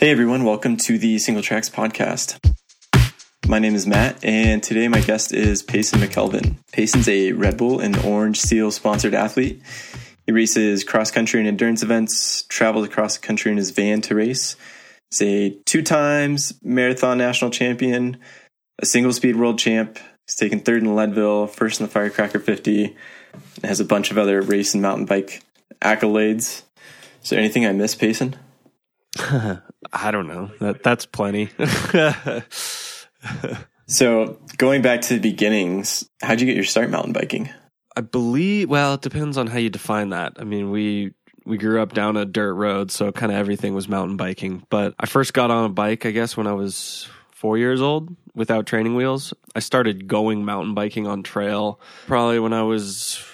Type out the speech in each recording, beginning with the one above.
Hey everyone, welcome to the Single Tracks podcast. My name is Matt, and today my guest is Payson McKelvin. Payson's a Red Bull and Orange Seal sponsored athlete. He races cross-country and endurance events, travels across the country in his van to race. He's a 2 times marathon national champion, a single-speed world champ. He's taken third in Leadville, first in the Firecracker 50, and has a bunch of other race and mountain bike accolades. Is there anything I missed, Payson? I don't know. That's plenty. So going back to the beginnings, how'd you get your start mountain biking? I believe, well, it depends on how you define that. I mean, we grew up down a dirt road, so kind of everything was mountain biking. But I first got on a bike, I guess, when I was 4 years old without training wheels. I started going mountain biking on trail probably when I was,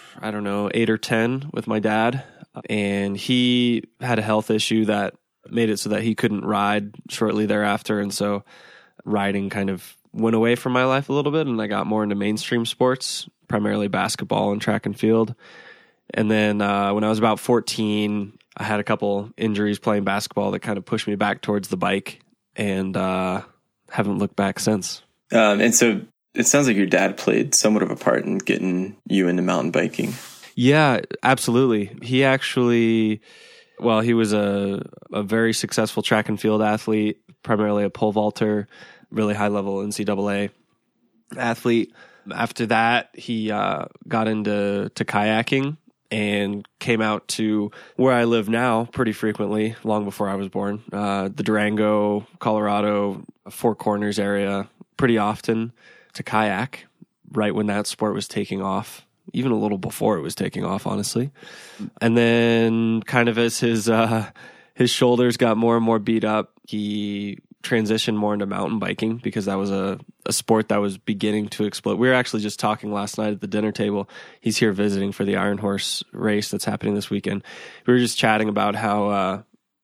8 or 10 with my dad. And he had a health issue that made it so that he couldn't ride shortly thereafter. And so riding kind of went away from my life a little bit, and I got more into mainstream sports, primarily basketball and track and field. And then when I was about 14, I had a couple injuries playing basketball that kind of pushed me back towards the bike, and haven't looked back since. And so it sounds like your dad played somewhat of a part in getting you into mountain biking. Yeah, absolutely. He actually, he was a very successful track and field athlete, primarily a pole vaulter, really high level NCAA athlete. After that, he got into kayaking and came out to where I live now pretty frequently, long before I was born, the Durango, Colorado, Four Corners area, pretty often to kayak right when that sport was taking off. Even a little before it was taking off, honestly. And then kind of as his shoulders got more and more beat up, he transitioned more into mountain biking because that was a sport that was beginning to explode. We were actually just talking last night at the dinner table. He's here visiting for the Iron Horse race that's happening this weekend. We were just chatting about how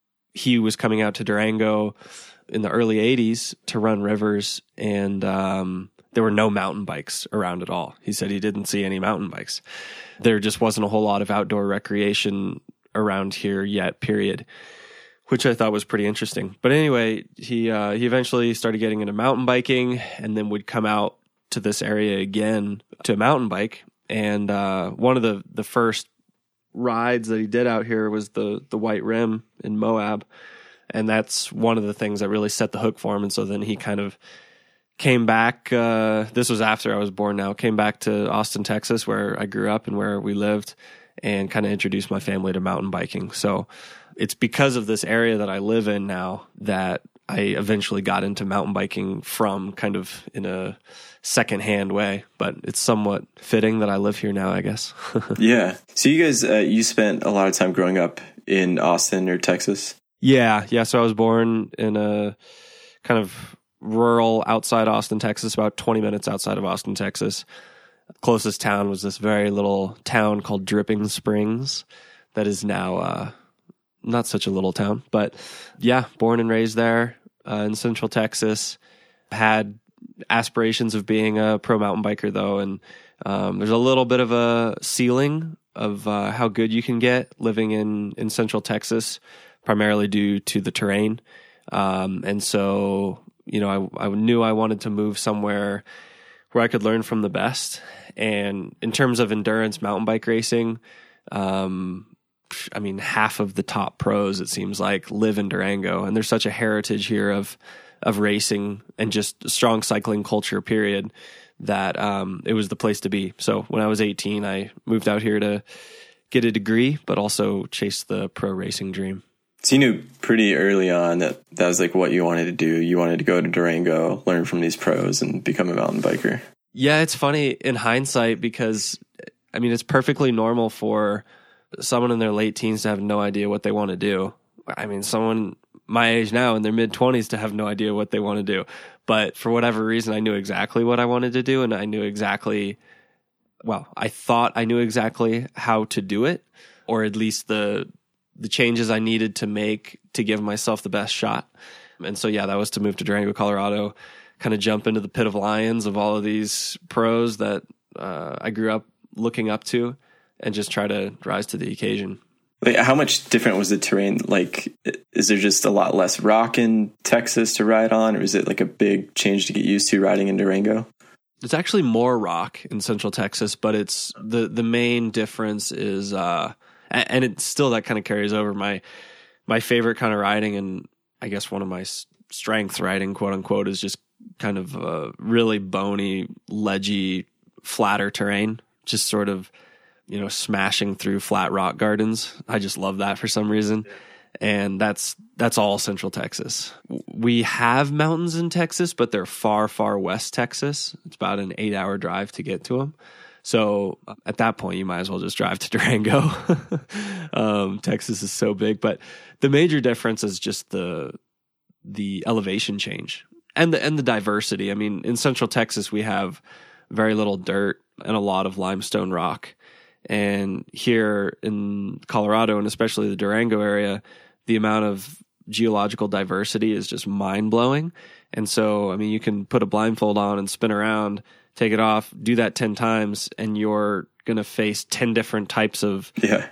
he was coming out to Durango in the early 80s to run rivers, and there were no mountain bikes around at all. He said he didn't see any mountain bikes. There just wasn't a whole lot of outdoor recreation around here yet, period, which I thought was pretty interesting. But anyway, he eventually started getting into mountain biking, and then would come out to this area again to mountain bike. And one of the first rides that he did out here was the White Rim in Moab. And that's one of the things that really set the hook for him. And so then he kind of came back, this was after I was born now, came back to Austin, Texas, where I grew up and where we lived, and kind of introduced my family to mountain biking. So it's because of this area that I live in now that I eventually got into mountain biking from kind of in a secondhand way, but it's somewhat fitting that I live here now, I guess. Yeah. So you guys, you spent a lot of time growing up in Austin or Texas? Yeah. So I was born in a kind of rural outside Austin, Texas, about 20 minutes outside of Austin, Texas. Closest town was this very little town called Dripping Springs that is now not such a little town. But yeah, born and raised there in Central Texas. Had aspirations of being a pro mountain biker, though, and there's a little bit of a ceiling of how good you can get living in Central Texas, primarily due to the terrain. And so I knew I wanted to move somewhere where I could learn from the best. And in terms of endurance mountain bike racing, half of the top pros, it seems like, live in Durango. And there's such a heritage here of racing and just strong cycling culture, period, that it was the place to be. So when I was 18, I moved out here to get a degree, but also chase the pro racing dream. So you knew pretty early on that was like what you wanted to do. You wanted to go to Durango, learn from these pros, and become a mountain biker. Yeah, it's funny in hindsight because, it's perfectly normal for someone in their late teens to have no idea what they want to do. Someone my age now in their mid-20s to have no idea what they want to do. But for whatever reason, I knew exactly what I wanted to do, and I thought I knew exactly how to do it, or at least the changes I needed to make to give myself the best shot. And so, yeah, that was to move to Durango, Colorado, kind of jump into the pit of lions of all of these pros that I grew up looking up to, and just try to rise to the occasion. Like, how much different was the terrain? Like, is there just a lot less rock in Texas to ride on, or is it like a big change to get used to riding in Durango? It's actually more rock in Central Texas, but it's the main difference is, and it's still that kind of carries over. My favorite kind of riding, and I guess one of my strengths riding, quote unquote, is just kind of really bony, ledgy, flatter terrain, just sort of, smashing through flat rock gardens. I just love that for some reason. And that's all Central Texas. We have mountains in Texas, but they're far, far west Texas. It's about an 8-hour drive to get to them. So at that point, you might as well just drive to Durango. Texas is so big, but the major difference is just the elevation change and the diversity. I mean, in Central Texas, we have very little dirt and a lot of limestone rock. And here in Colorado, and especially the Durango area, the amount of geological diversity is just mind-blowing. And so, I mean, you can put a blindfold on and spin around, take it off, do that 10 times, and you're going to face 10 different types of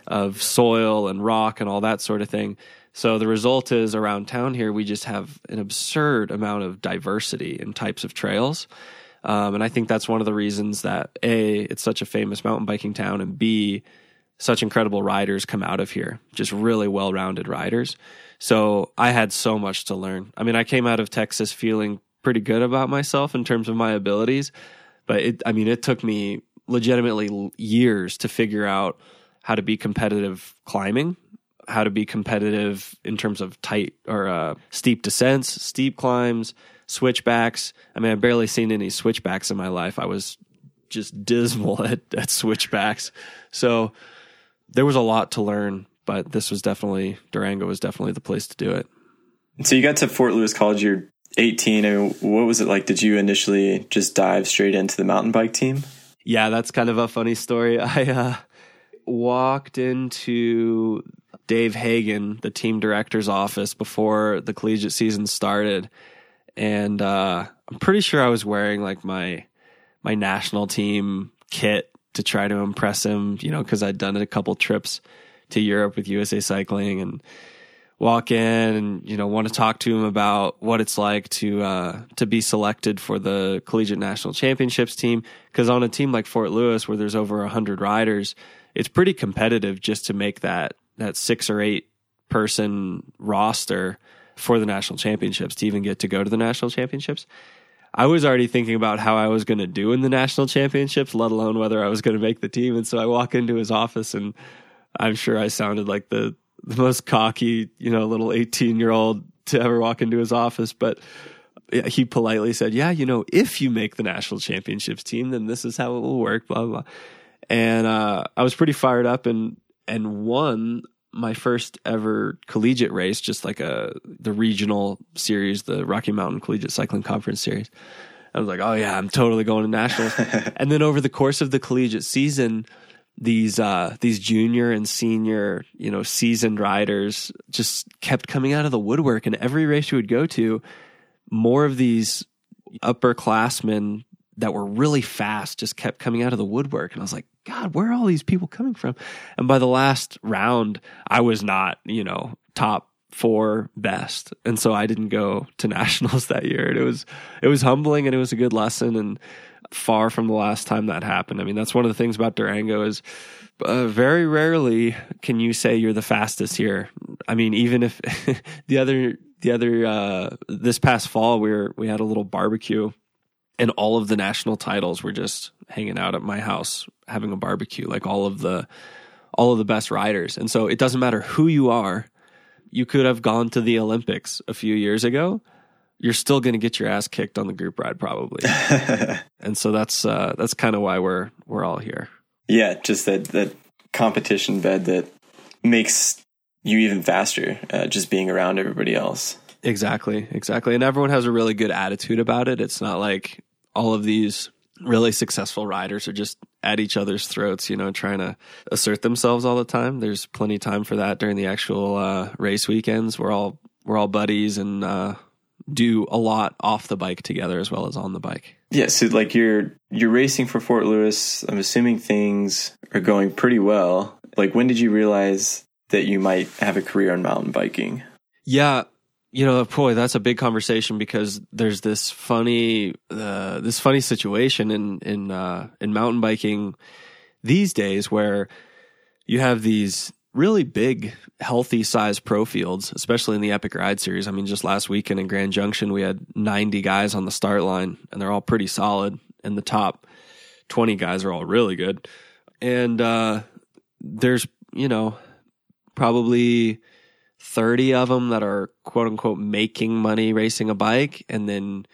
soil and rock and all that sort of thing. So the result is, around town here, we just have an absurd amount of diversity in types of trails. And I think that's one of the reasons that A, it's such a famous mountain biking town, and B, such incredible riders come out of here, just really well-rounded riders. So I had so much to learn. I mean, I came out of Texas feeling pretty good about myself in terms of my abilities, but it took me legitimately years to figure out how to be competitive climbing, how to be competitive in terms of tight or steep descents, steep climbs, switchbacks. I mean, I've barely seen any switchbacks in my life. I was just dismal at switchbacks. So there was a lot to learn, but Durango was definitely the place to do it. So you got to Fort Lewis College, you're 18. I mean, what was it like? Did you initially just dive straight into the mountain bike team? Yeah, that's kind of a funny story. I walked into Dave Hagen, the team director's office, before the collegiate season started. And I'm pretty sure I was wearing like my national team kit to try to impress him, because I'd done a couple trips to Europe with USA Cycling, and walk in and, want to talk to him about what it's like to be selected for the Collegiate National Championships team. Because on a team like Fort Lewis, where there's over 100 riders, it's pretty competitive just to make that 6 or 8 person roster for the national championships, to even get to go to the national championships. I was already thinking about how I was going to do in the national championships, let alone whether I was going to make the team. And so I walk into his office, and I'm sure I sounded like the most cocky, little 18-year-old to ever walk into his office. But he politely said, yeah, if you make the national championships team, then this is how it will work, blah, blah, blah. And I was pretty fired up and won my first ever collegiate race, just like the regional series, the Rocky Mountain Collegiate Cycling Conference series. I was like, oh yeah, I'm totally going to nationals. And then over the course of the collegiate season, these junior and senior, seasoned riders just kept coming out of the woodwork. And every race you would go to, more of these upperclassmen that were really fast just kept coming out of the woodwork. And I was like, God, where are all these people coming from? And by the last round, I was not, top 4 best. And so I didn't go to nationals that year. And it was humbling, and it was a good lesson, and far from the last time that happened. I mean, that's one of the things about Durango is very rarely can you say you're the fastest here. I mean, even if this past fall, we had a little barbecue, and all of the national titles were just hanging out at my house having a barbecue, like all of the best riders. And so it doesn't matter who you are. You could have gone to the Olympics a few years ago. You're still going to get your ass kicked on the group ride probably. And so that's kind of why we're all here. Yeah, just that competition bed that makes you even faster, just being around everybody else. Exactly. And everyone has a really good attitude about it. It's not like all of these really successful riders are just at each other's throats, trying to assert themselves all the time. There's plenty of time for that during the actual race weekends. We're all buddies and do a lot off the bike together as well as on the bike. Yeah, so like you're racing for Fort Lewis. I'm assuming things are going pretty well. Like, when did you realize that you might have a career in mountain biking? Yeah. Boy, that's a big conversation because there's this funny situation in mountain biking these days where you have these really big, healthy size pro fields, especially in the Epic Ride Series. I mean, just last weekend in Grand Junction, we had 90 guys on the start line, and they're all pretty solid. And the top 20 guys are all really good. And there's, probably 30 of them that are quote unquote making money racing a bike, and then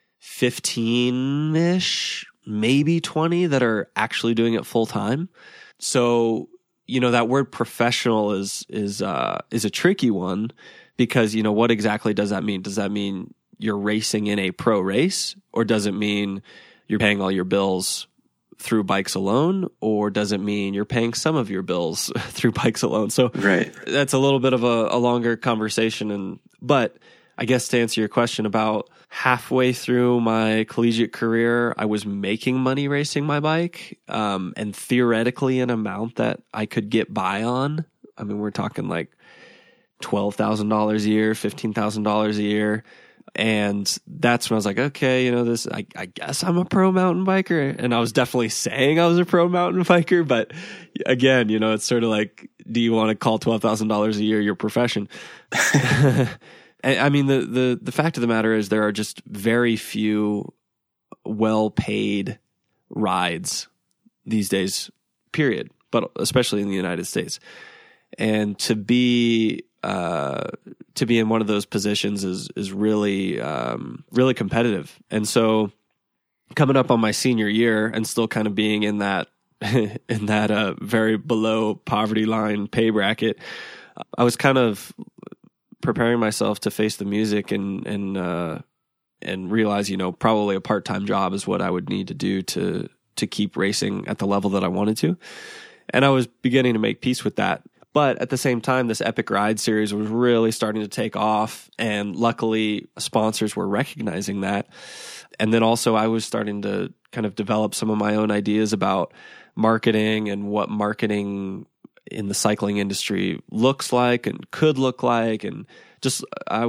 15-ish, maybe 20 that are actually doing it full time. So, that word professional is a tricky one because, what exactly does that mean? Does that mean you're racing in a pro race, or does it mean you're paying all your bills through bikes alone, or does it mean you're paying some of your bills through bikes alone? So right. That's a little bit of a longer conversation. But I guess to answer your question, about halfway through my collegiate career, I was making money racing my bike, and theoretically an amount that I could get by on. I mean, we're talking like $12,000 a year, $15,000 a year. And that's when I was like, okay, I guess I'm a pro mountain biker. And I was definitely saying I was a pro mountain biker. But again, it's sort of like, do you want to call $12,000 a year your profession? I mean, the fact of the matter is there are just very few well-paid rides these days, period. But especially in the United States. And to be in one of those positions is really really competitive. And so coming up on my senior year and still kind of being in that very below poverty line pay bracket, I was kind of preparing myself to face the music and realize, probably a part-time job is what I would need to do to keep racing at the level that I wanted to. And I was beginning to make peace with that. But at the same time, this Epic Ride Series was really starting to take off, and luckily sponsors were recognizing that. And then also I was starting to kind of develop some of my own ideas about marketing and what marketing in the cycling industry looks like and could look like. And just, I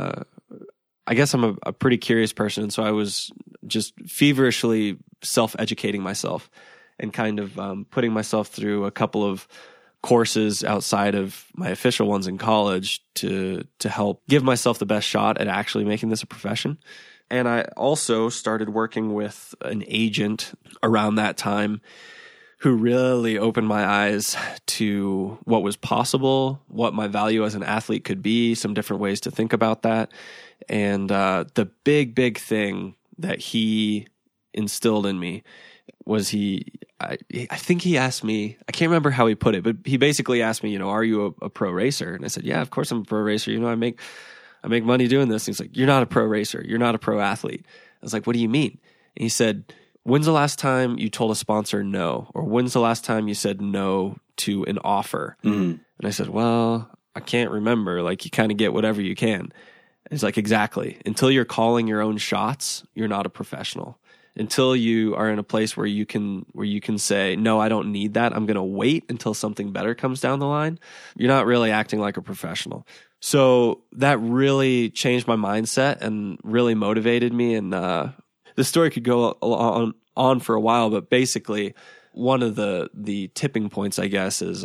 guess I'm a pretty curious person. And so I was just feverishly self-educating myself and kind of putting myself through a couple of courses outside of my official ones in college to help give myself the best shot at actually making this a profession. And I also started working with an agent around that time who really opened my eyes to what was possible, what my value as an athlete could be, some different ways to think about that. And the big thing that he instilled in me was I think he asked me, I can't remember how he put it, but he basically asked me, are you a pro racer? And I said, yeah, of course I'm a pro racer. I make money doing this. And he's like, you're not a pro racer. You're not a pro athlete. I was like, what do you mean? And he said, when's the last time you told a sponsor no? Or when's the last time you said no to an offer? Mm-hmm. And I said, well, I can't remember. Like, you kind of get whatever you can. And he's like, exactly. Until you're calling your own shots, you're not a professional. Until you are in a place where you can say, no, I don't need that. I'm going to wait until something better comes down the line. You're not really acting like a professional. So that really changed my mindset and really motivated me. And the story could go on for a while, but basically one of the tipping points, I guess, is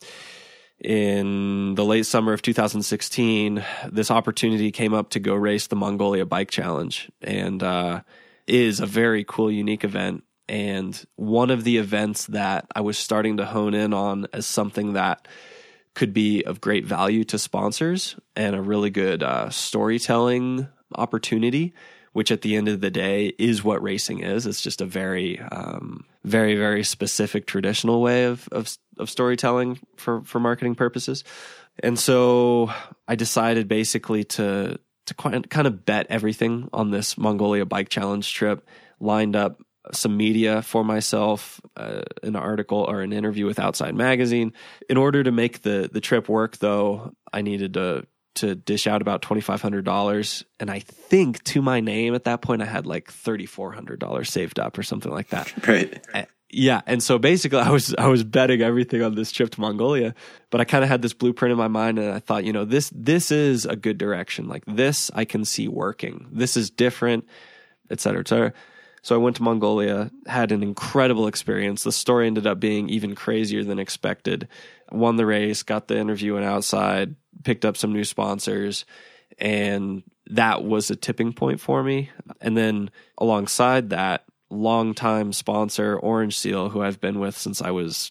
in the late summer of 2016, this opportunity came up to go race the Mongolia Bike Challenge. And is a very cool, unique event. And one of the events that I was starting to hone in on as something that could be of great value to sponsors and a really good storytelling opportunity, which at the end of the day is what racing is. It's just a very, very, very specific traditional way of storytelling for marketing purposes. And so I decided basically to kind of bet everything on this Mongolia Bike Challenge trip, lined up some media for myself, an article or an interview with Outside Magazine. In order to make the trip work, though, I needed to dish out about $2,500. And I think to my name at that point, I had like $3,400 saved up or something like that. Right. Yeah, and so basically I was betting everything on this trip to Mongolia, but I kind of had this blueprint in my mind, and I thought, this is a good direction. Like this I can see working. This is different, et cetera, et cetera. So I went to Mongolia, had an incredible experience. The story ended up being even crazier than expected. Won the race, got the interview and outside, picked up some new sponsors, and that was a tipping point for me. And then alongside that, longtime sponsor Orange Seal, who I've been with since I was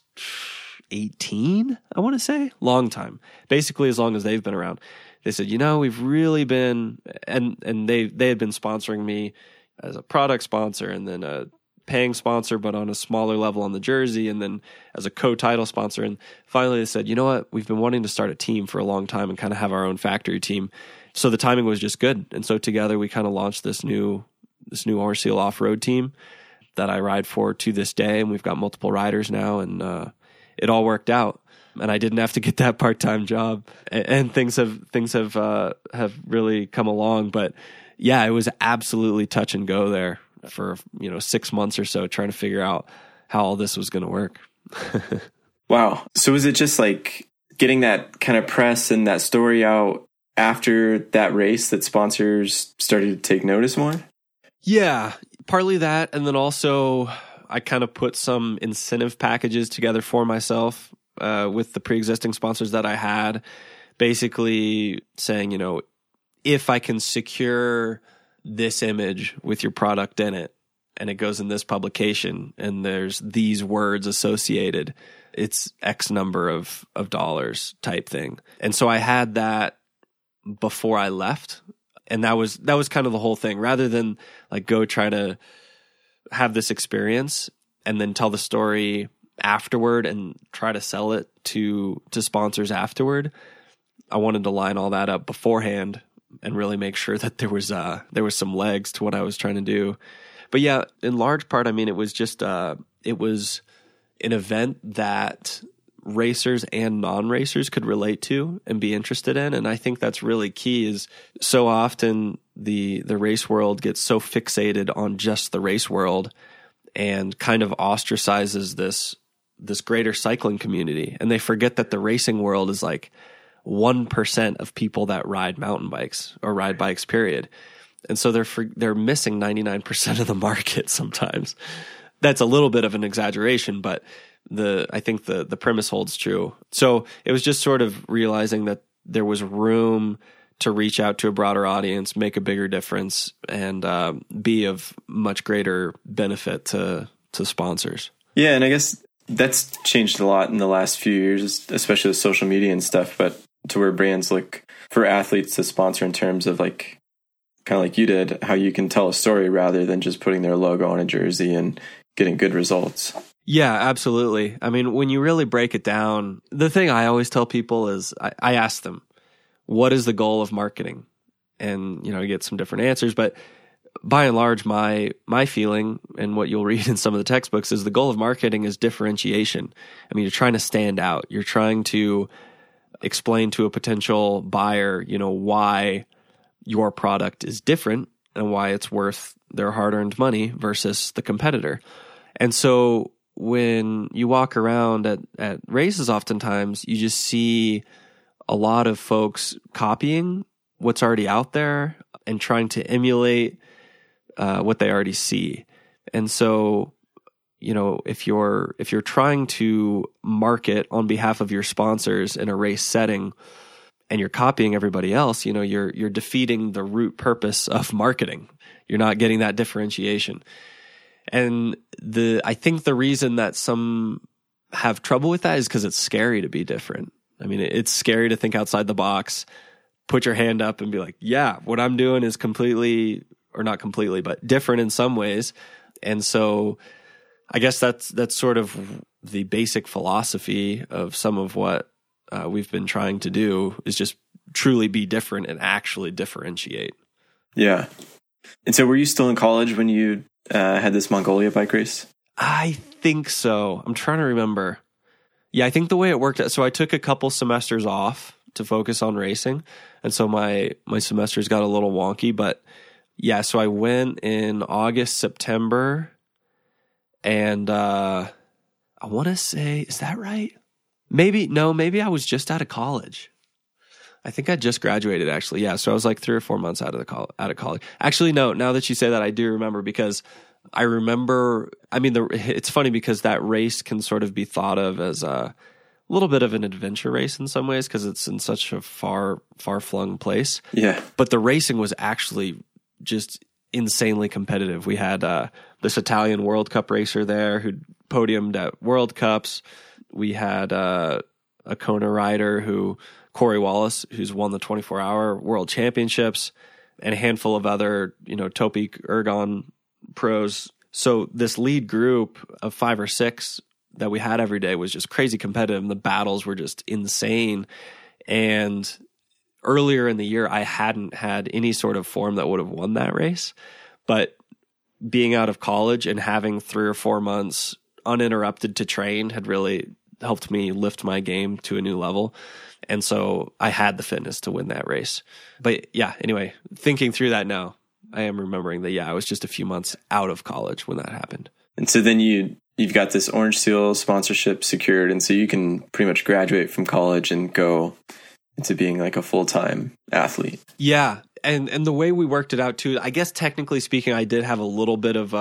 18, I want to say. Long time. Basically as long as they've been around. They said, we've really been, and they had been sponsoring me as a product sponsor and then a paying sponsor, but on a smaller level on the jersey, and then as a co-title sponsor. And finally they said, you know what, we've been wanting to start a team for a long time and kind of have our own factory team. So the timing was just good. And so together we kind of launched this new Orange Seal off-road team that I ride for to this day. And we've got multiple riders now, and it all worked out. And I didn't have to get that part-time job, and things have really come along. But yeah, it was absolutely touch and go there for 6 months or so, trying to figure out how all this was going to work. Wow. So was it just like getting that kind of press and that story out after that race that sponsors started to take notice more? Yeah, partly that. And then also I kind of put some incentive packages together for myself with the pre-existing sponsors that I had, basically saying, if I can secure this image with your product in it, and it goes in this publication, and there's these words associated, it's X number of dollars type thing. And so I had that before I left. And that was kind of the whole thing. Rather than like go try to have this experience and then tell the story afterward and try to sell it to sponsors afterward, I wanted to line all that up beforehand and really make sure that there was some legs to what I was trying to do. But yeah, in large part, I mean, it was just it was an event that racers and non-racers could relate to and be interested in. And I think that's really key. Is so often the race world gets so fixated on just the race world and kind of ostracizes this greater cycling community. And they forget that the racing world is like 1% of people that ride mountain bikes or ride bikes, period. And so they're missing 99% of the market sometimes. That's a little bit of an exaggeration, but I think the premise holds true. So it was just sort of realizing that there was room to reach out to a broader audience, make a bigger difference, and be of much greater benefit to sponsors. Yeah, and I guess that's changed a lot in the last few years, especially with social media and stuff, but to where brands look for athletes to sponsor in terms of like, kind of like you did, how you can tell a story rather than just putting their logo on a jersey and getting good results. Yeah, absolutely. I mean, when you really break it down, the thing I always tell people is I ask them, what is the goal of marketing? And, I get some different answers, but by and large, my feeling and what you'll read in some of the textbooks is the goal of marketing is differentiation. I mean, you're trying to stand out. You're trying to explain to a potential buyer, why your product is different and why it's worth their hard-earned money versus the competitor. And so when you walk around at races, oftentimes you just see a lot of folks copying what's already out there and trying to emulate what they already see. And so, if you're trying to market on behalf of your sponsors in a race setting and you're copying everybody else, you're defeating the root purpose of marketing. You're not getting that differentiation. And I think the reason that some have trouble with that is because it's scary to be different. I mean, it's scary to think outside the box, put your hand up and be like, yeah, what I'm doing is completely, or not completely, but different in some ways. And so I guess that's sort of the basic philosophy of some of what we've been trying to do, is just truly be different and actually differentiate. Yeah. And so were you still in college when you had this Mongolia bike race? I think so. I'm trying to remember. Yeah, I think the way it worked, so I took a couple semesters off to focus on racing. And so my semesters got a little wonky, but yeah, so I went in August, September, And I want to say, is that right? Maybe I was just out of college. I think I just graduated, actually. Yeah, so I was like 3 or 4 months out of college. Actually, no, now that you say that, I do remember, because I remember, I mean, it's funny because that race can sort of be thought of as a little bit of an adventure race in some ways, because it's in such a far-flung place. Yeah. But the racing was actually just insanely competitive. We had this Italian World Cup racer there who podiumed at World Cups. We had a Kona rider Corey Wallace, who's won the 24-hour World Championships, and a handful of other, Topi Ergon pros. So this lead group of 5 or 6 that we had every day was just crazy competitive, and the battles were just insane. And earlier in the year, I hadn't had any sort of form that would have won that race. But being out of college and having 3 or 4 months uninterrupted to train had really helped me lift my game to a new level. And so I had the fitness to win that race. But yeah, anyway, thinking through that now, I am remembering that, I was just a few months out of college when that happened. And so then you've got this Orange Seal sponsorship secured, and so you can pretty much graduate from college and go into being like a full-time athlete. Yeah. And the way we worked it out too, I guess technically speaking, I did have a little bit of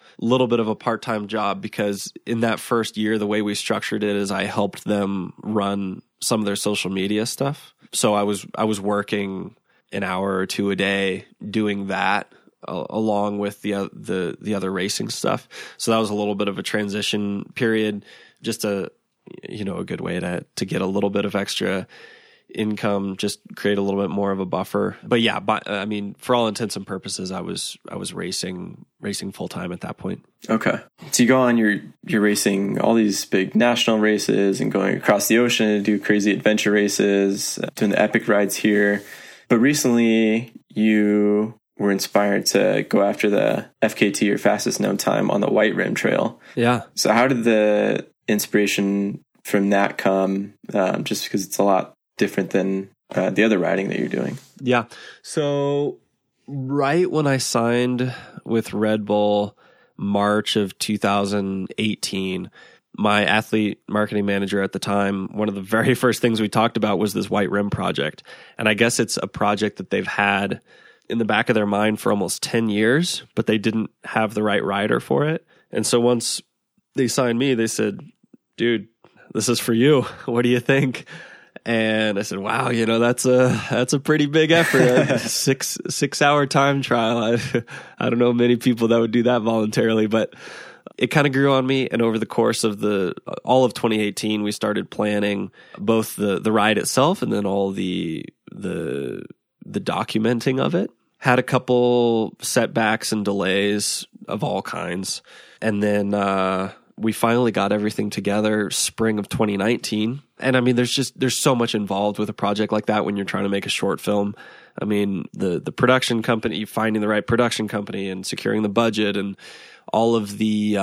a part-time job, because in that first year, the way we structured it is I helped them run some of their social media stuff. So I was working an hour or 2 a day doing that along with the other racing stuff. So that was a little bit of a transition period, just a good way to get a little bit of extra income, just create a little bit more of a buffer. But yeah, I mean, for all intents and purposes, I was racing full time at that point. Okay. So you go on, you're racing all these big national races and going across the ocean to do crazy adventure races, doing the epic rides here. But recently you were inspired to go after the FKT, or fastest known time, on the White Rim Trail. Yeah. So how did the inspiration from that come? Just because it's a lot different than the other riding that you're doing. Yeah. So right when I signed with Red Bull, March of 2018, my athlete marketing manager at the time, one of the very first things we talked about was this White Rim project. And I guess it's a project that they've had in the back of their mind for almost 10 years, but they didn't have the right rider for it. And so once they signed me, they said, dude, this is for you. What do you think? And I said, wow, that's a pretty big effort. A 6-hour time trial. I don't know many people that would do that voluntarily, but it kind of grew on me. And over the course of all of 2018, we started planning both the ride itself and then all the documenting of it. Had a couple setbacks and delays of all kinds. And then we finally got everything together spring of 2019. And I mean, there's so much involved with a project like that when you're trying to make a short film. I mean, the production company, finding the right production company and securing the budget and all of the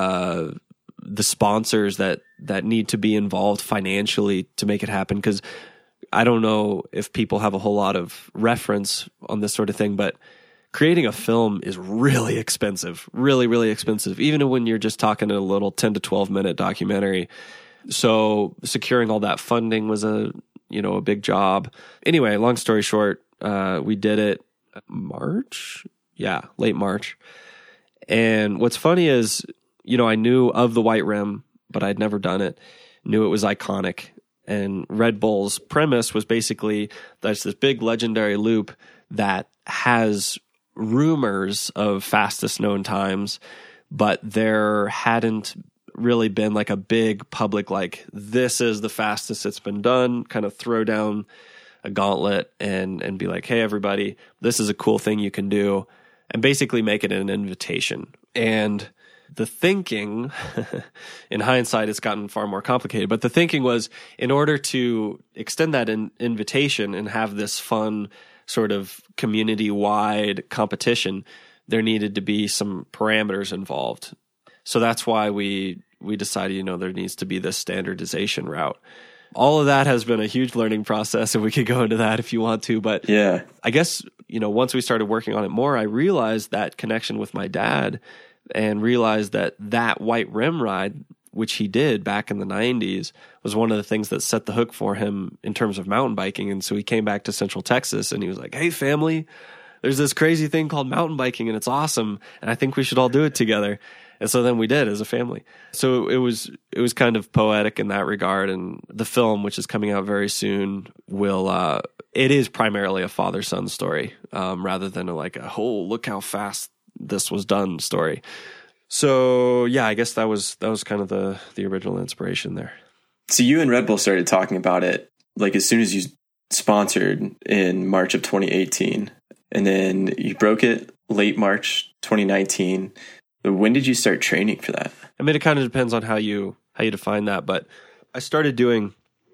sponsors that need to be involved financially to make it happen. Because I don't know if people have a whole lot of reference on this sort of thing, but creating a film is really expensive, really, really expensive, even when you're just talking a little 10 to 12 minute documentary. So securing all that funding was a big job. Anyway, long story short, we did it March. Yeah, late March. And what's funny is, I knew of the White Rim, but I'd never done it. Knew it was iconic. And Red Bull's premise was basically there's this big legendary loop that has rumors of fastest known times, but there hadn't really been like a big public, like, this is the fastest it's been done, kind of throw down a gauntlet and be like, hey, everybody, this is a cool thing you can do, and basically make it an invitation. And the thinking, in hindsight, it's gotten far more complicated, but the thinking was, in order to extend that invitation and have this fun sort of community-wide competition, there needed to be some parameters involved. So that's why we decided, there needs to be this standardization route. All of that has been a huge learning process, and we could go into that if you want to. But yeah, I guess, once we started working on it more, I realized that connection with my dad and realized that that white rim ride, which he did back in the 90s, was one of the things that set the hook for him in terms of mountain biking. And so he came back to Central Texas and he was like, hey, family, there's this crazy thing called mountain biking and it's awesome. And I think we should all do it together. And so then we did as a family. So it was kind of poetic in that regard. And the film, which is coming out very soon, it is primarily a father-son story, rather than look how fast this was done story. So yeah, I guess that was kind of the original inspiration there. So you and Red Bull started talking about it like as soon as you sponsored in March of 2018, and then you broke it late March 2019. When did you start training for that? I mean, it kind of depends on how you define that, but I started doing,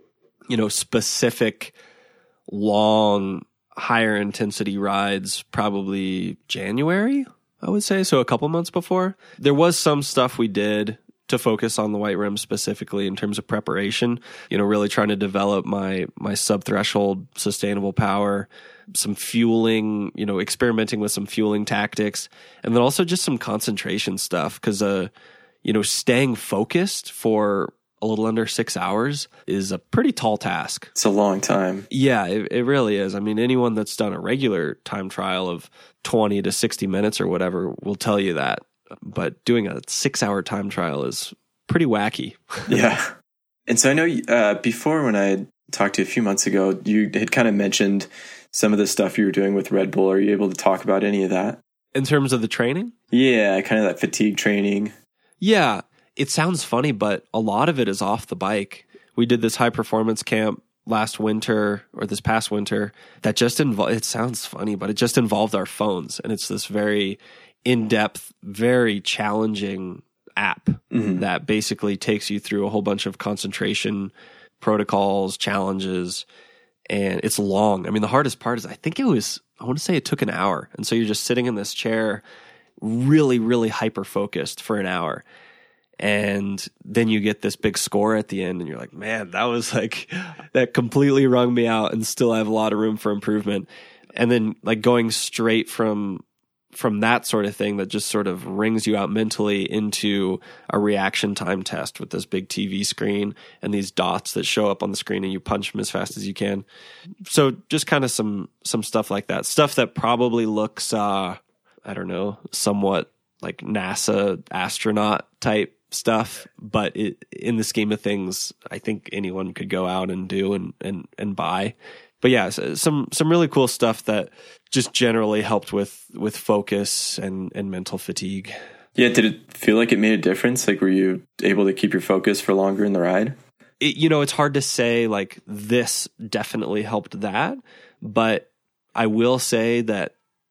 specific long, higher intensity rides probably January, I would say. So a couple months before. There was some stuff we did to focus on the white rim specifically in terms of preparation, really trying to develop my sub-threshold sustainable power, some fueling, experimenting with some fueling tactics, and then also just some concentration stuff because, staying focused for a little under 6 hours is a pretty tall task. It's a long time. Yeah, it really is. I mean, anyone that's done a regular time trial of 20 to 60 minutes or whatever will tell you that. But doing a 6-hour time trial is pretty wacky. Yeah. And so I know before when I talked to you a few months ago, you had kind of mentioned some of the stuff you were doing with Red Bull. Are you able to talk about any of that? In terms of the training? Yeah, kind of that fatigue training. Yeah. It sounds funny, but a lot of it is off the bike. We did this high performance camp last winter or this past winter that just it sounds funny, but it just involved our phones. And it's this very in-depth, very challenging app that basically takes you through a whole bunch of concentration protocols, challenges, and it's long. I mean, the hardest part is I want to say it took an hour. And so you're just sitting in this chair, really, really hyper-focused for an hour. And then you get this big score at the end and you're like, man, that completely wrung me out and still I have a lot of room for improvement. And then going straight from that sort of thing that just sort of wrings you out mentally into a reaction time test with this big TV screen and these dots that show up on the screen and you punch them as fast as you can. So just kind of some stuff like that. Stuff that probably looks, somewhat like NASA astronaut type stuff, but in the scheme of things, I think anyone could go out and do and buy. But yeah, some really cool stuff that just generally helped with focus and mental fatigue. Yeah, did it feel like it made a difference? Like, were you able to keep your focus for longer in the ride? It's hard to say like this definitely helped that, but I will say that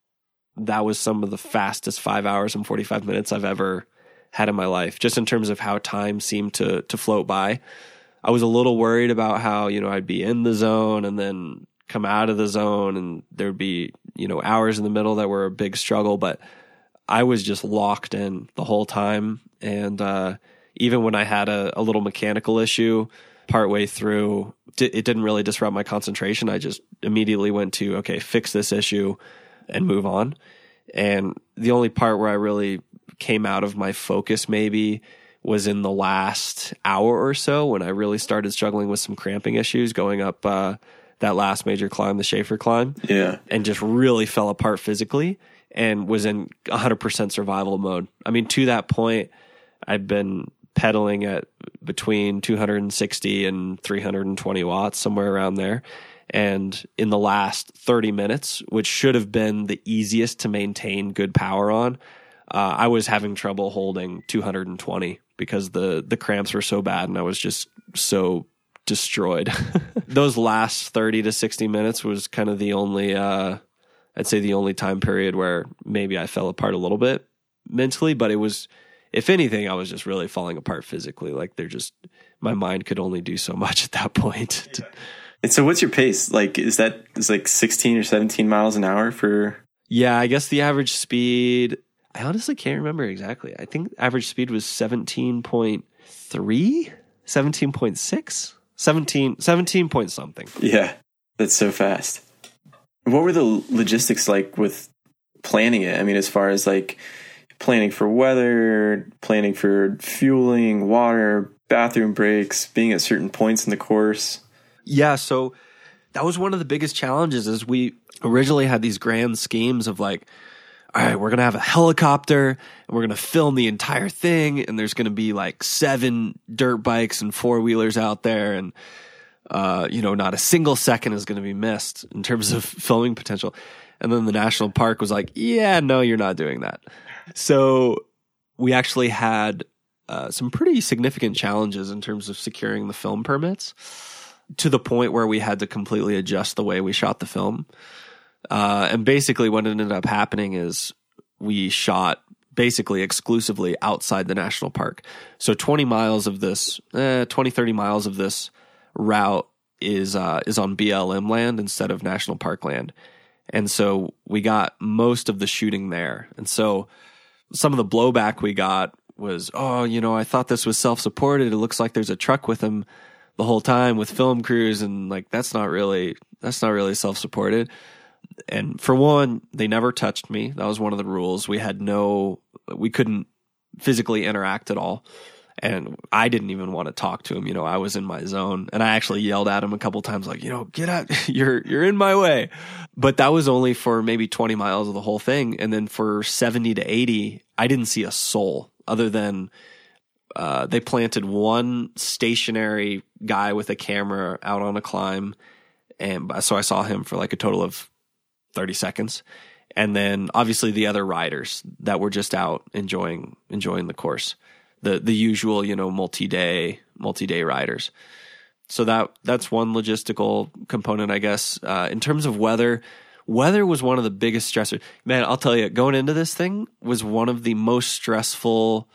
was some of the fastest 5 hours and 45 minutes I've ever had in my life, just in terms of how time seemed to float by. I was a little worried about how, I'd be in the zone and then come out of the zone and there'd be, hours in the middle that were a big struggle, but I was just locked in the whole time. And even when I had a little mechanical issue partway through, it didn't really disrupt my concentration. I just immediately went to, okay, fix this issue and move on. And the only part where I really came out of my focus maybe was in the last hour or so when I really started struggling with some cramping issues going up that last major climb, the Schaefer climb. Yeah. And just really fell apart physically and was in 100% survival mode. I mean, to that point, I've been pedaling at between 260 and 320 watts, somewhere around there. And in the last 30 minutes, which should have been the easiest to maintain good power on, I was having trouble holding 220 because the cramps were so bad and I was just so destroyed. Those last 30 to 60 minutes was kind of the only, I'd say the only time period where maybe I fell apart a little bit mentally, but it was, if anything, I was just really falling apart physically. Like my mind could only do so much at that point. And so what's your pace? Like, is like 16 or 17 miles an hour for? Yeah, I guess the average speed, I honestly can't remember exactly. I think average speed was 17.3, 17.6, 17 point something. Yeah, that's so fast. What were the logistics like with planning it? I mean, as far as like planning for weather, planning for fueling, water, bathroom breaks, being at certain points in the course? Yeah, so that was one of the biggest challenges. Is we originally had these grand schemes of like, all right, we're going to have a helicopter and we're going to film the entire thing. And there's going to be like 7 dirt bikes and 4-wheelers out there. And, not a single second is going to be missed in terms of filming potential. And then the national park was like, yeah, no, you're not doing that. So we actually had some pretty significant challenges in terms of securing the film permits, to the point where we had to completely adjust the way we shot the film. And basically what ended up happening is we shot basically exclusively outside the national park. So 30 miles of this route is on BLM land instead of national park land. And so we got most of the shooting there. And so some of the blowback we got was, I thought this was self-supported. It looks like there's a truck with him the whole time with film crews. And like, that's not really self-supported. And for one, they never touched me. That was one of the rules. We couldn't physically interact at all. And I didn't even want to talk to him. I was in my zone, and I actually yelled at him a couple times, like, get out, you're in my way. But that was only for maybe 20 miles of the whole thing. And then for 70 to 80, I didn't see a soul other than, they planted one stationary guy with a camera out on a climb. And so I saw him for like a total of 30 seconds. And then obviously the other riders that were just out enjoying the course, the usual, multi-day riders. So that's one logistical component, I guess. In terms of weather was one of the biggest stressors. Man, I'll tell you, going into this thing was one of the most stressful.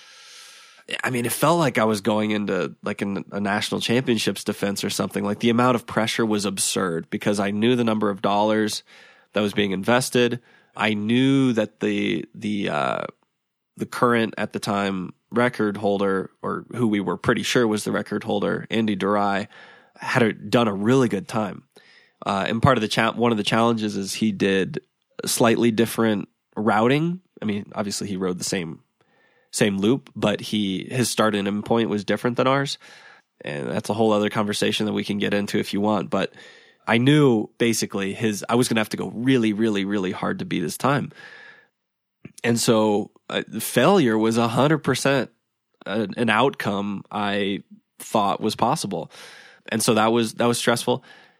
I mean, it felt like I was going into like a national championships defense or something. Like the amount of pressure was absurd because I knew the number of dollars that was being invested. I knew that the current at the time record holder, or who we were pretty sure was the record holder, Andy Durai, had done a really good time. And part of one of the challenges is he did slightly different routing. I mean, obviously he rode the same loop, but his start and end point was different than ours. And that's a whole other conversation that we can get into if you want. But I knew basically I was going to have to go really, really, really hard to beat his time. And so failure was 100% an outcome I thought was possible. And so that was stressful.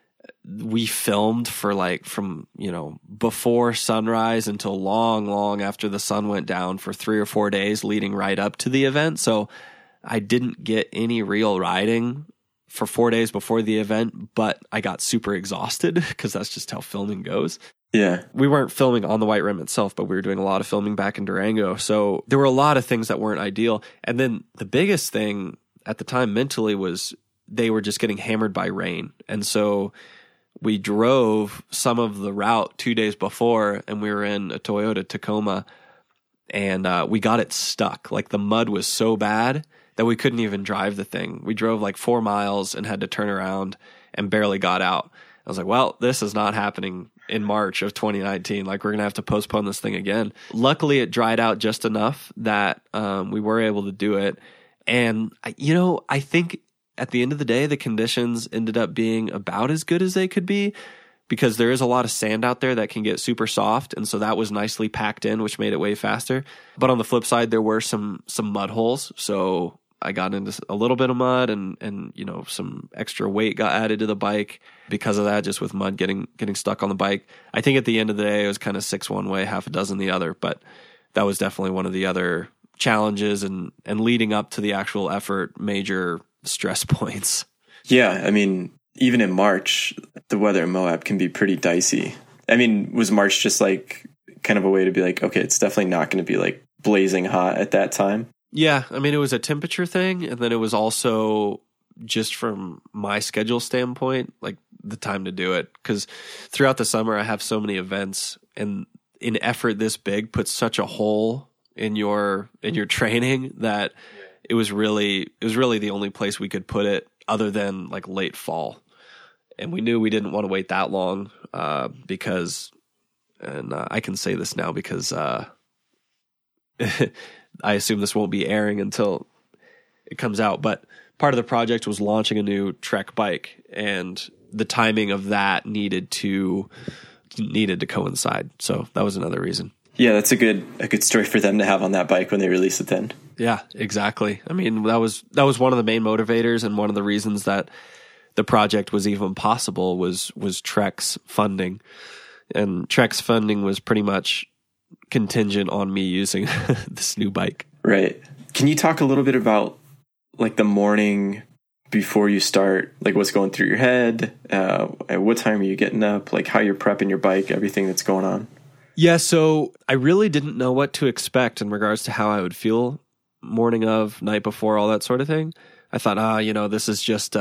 We filmed for from before sunrise until long after the sun went down for 3 or 4 days leading right up to the event. So I didn't get any real riding for 4 days before the event, but I got super exhausted because that's just how filming goes. Yeah. We weren't filming on the White Rim itself, but we were doing a lot of filming back in Durango. So there were a lot of things that weren't ideal. And then the biggest thing at the time mentally was they were just getting hammered by rain. And so we drove some of the route 2 days before, and we were in a Toyota Tacoma, and we got it stuck. Like the mud was so bad that we couldn't even drive the thing. We drove like 4 miles and had to turn around and barely got out. I was like, well, this is not happening in March of 2019. Like, we're going to have to postpone this thing again. Luckily, it dried out just enough that we were able to do it. And, I think at the end of the day, the conditions ended up being about as good as they could be, because there is a lot of sand out there that can get super soft. And so that was nicely packed in, which made it way faster. But on the flip side, there were some mud holes. So I got into a little bit of mud and some extra weight got added to the bike because of that, just with mud getting stuck on the bike. I think at the end of the day, it was kind of 6 one way, half a dozen the other. But that was definitely one of the other challenges and leading up to the actual effort, major stress points. Yeah. I mean, even in March, the weather in Moab can be pretty dicey. I mean, was March just like kind of a way to be like, okay, it's definitely not going to be like blazing hot at that time? Yeah. I mean, it was a temperature thing. And then it was also just from my schedule standpoint, like the time to do it. Because throughout the summer, I have so many events, and an effort this big puts such a hole in your training that it was really the only place we could put it other than like late fall. And we knew we didn't want to wait that long because I can say this now because I assume this won't be airing until it comes out, but part of the project was launching a new Trek bike, and the timing of that needed to coincide. So that was another reason. Yeah, that's a good story for them to have on that bike when they release it then. Yeah, exactly. I mean, that was one of the main motivators, and one of the reasons that the project was even possible was Trek's funding. And Trek's funding was pretty much contingent on me using this new bike. Right. Can you talk a little bit about like the morning before you start, like what's going through your head? At what time are you getting up? Like how you're prepping your bike, everything that's going on? Yeah, so I really didn't know what to expect in regards to how I would feel morning of, night before, all that sort of thing. I thought, this is just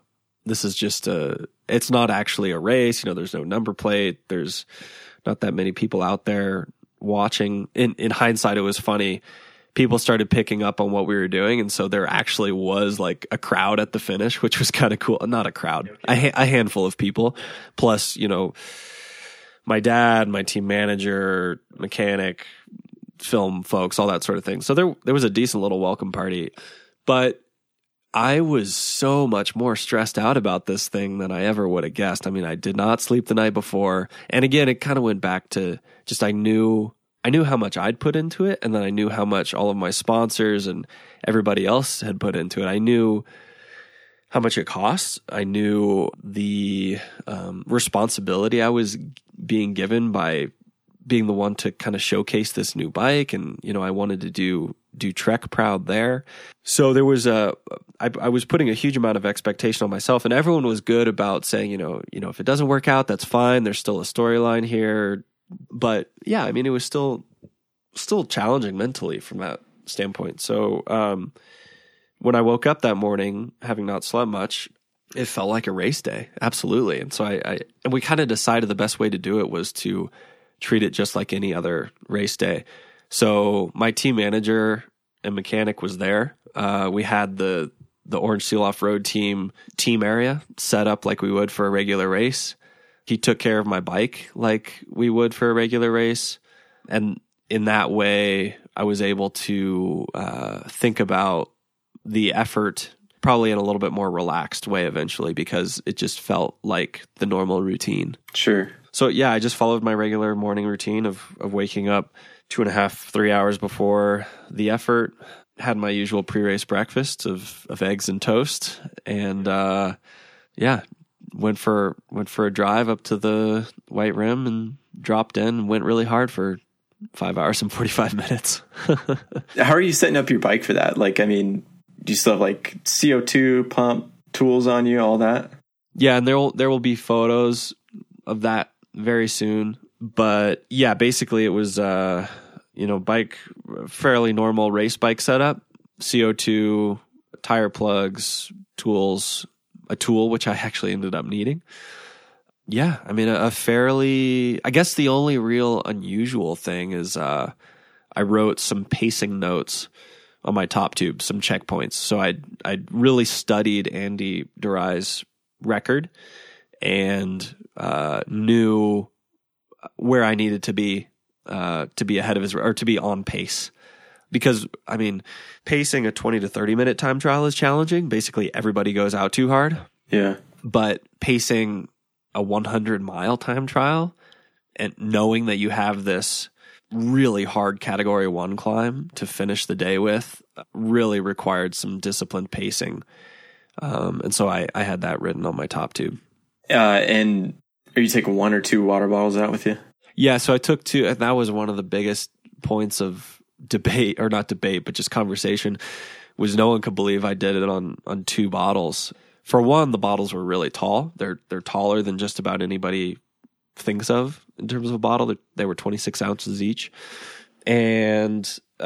it's not actually a race. There's no number plate. There's not that many people out there watching. In hindsight, it was funny. People started picking up on what we were doing, and so there actually was like a crowd at the finish, which was kind of cool. Not a crowd, a handful of people. Plus, my dad, my team manager, mechanic, film folks, all that sort of thing. So there was a decent little welcome party. But I was so much more stressed out about this thing than I ever would have guessed. I mean, I did not sleep the night before. And again, it kind of went back to just I knew how much I'd put into it, and then I knew how much all of my sponsors and everybody else had put into it. I knew how much it costs. I knew the responsibility I was being given by being the one to kind of showcase this new bike, and I wanted to do Trek proud there. So there was I was putting a huge amount of expectation on myself, and everyone was good about saying, if it doesn't work out, that's fine. There's still a storyline here. But yeah, I mean, it was still challenging mentally from that standpoint. So when I woke up that morning, having not slept much, it felt like a race day. Absolutely. And so and we kind of decided the best way to do it was to treat it just like any other race day. So my team manager and mechanic was there. We had the Orange Seal Off-Road team area set up like we would for a regular race. He took care of my bike like we would for a regular race. And in that way, I was able to think about the effort probably in a little bit more relaxed way eventually, because it just felt like the normal routine. Sure. So yeah, I just followed my regular morning routine of waking up 2.5, 3 hours before the effort, had my usual pre-race breakfast of eggs and toast, and went for a drive up to the White Rim and dropped in and went really hard for 5 hours and 45 minutes. How are you setting up your bike for that? Like, I mean, do you still have like CO2 pump tools on you, all that? Yeah, and there will be photos of that very soon. But yeah, basically it was bike, fairly normal race bike setup, CO2, tire plugs, tools, a tool which I actually ended up needing. Yeah, I mean I guess the only real unusual thing is I wrote some pacing notes on my top tube, some checkpoints. So I'd really studied Andy Durai's record and knew where I needed to be ahead of his, or to be on pace. Because, I mean, pacing a 20 to 30 minute time trial is challenging. Basically, everybody goes out too hard. Yeah. But pacing a 100-mile time trial and knowing that you have this really hard Category 1 climb to finish the day with really required some disciplined pacing. And so I had that written on my top tube. And are you taking 1 or 2 water bottles out with you? Yeah, so I took 2, and that was one of the biggest points of debate, or not debate, but just conversation, was no one could believe I did it on 2 bottles. For one, the bottles were really tall. They're taller than just about anybody thinks of in terms of a bottle. They were 26 ounces each. And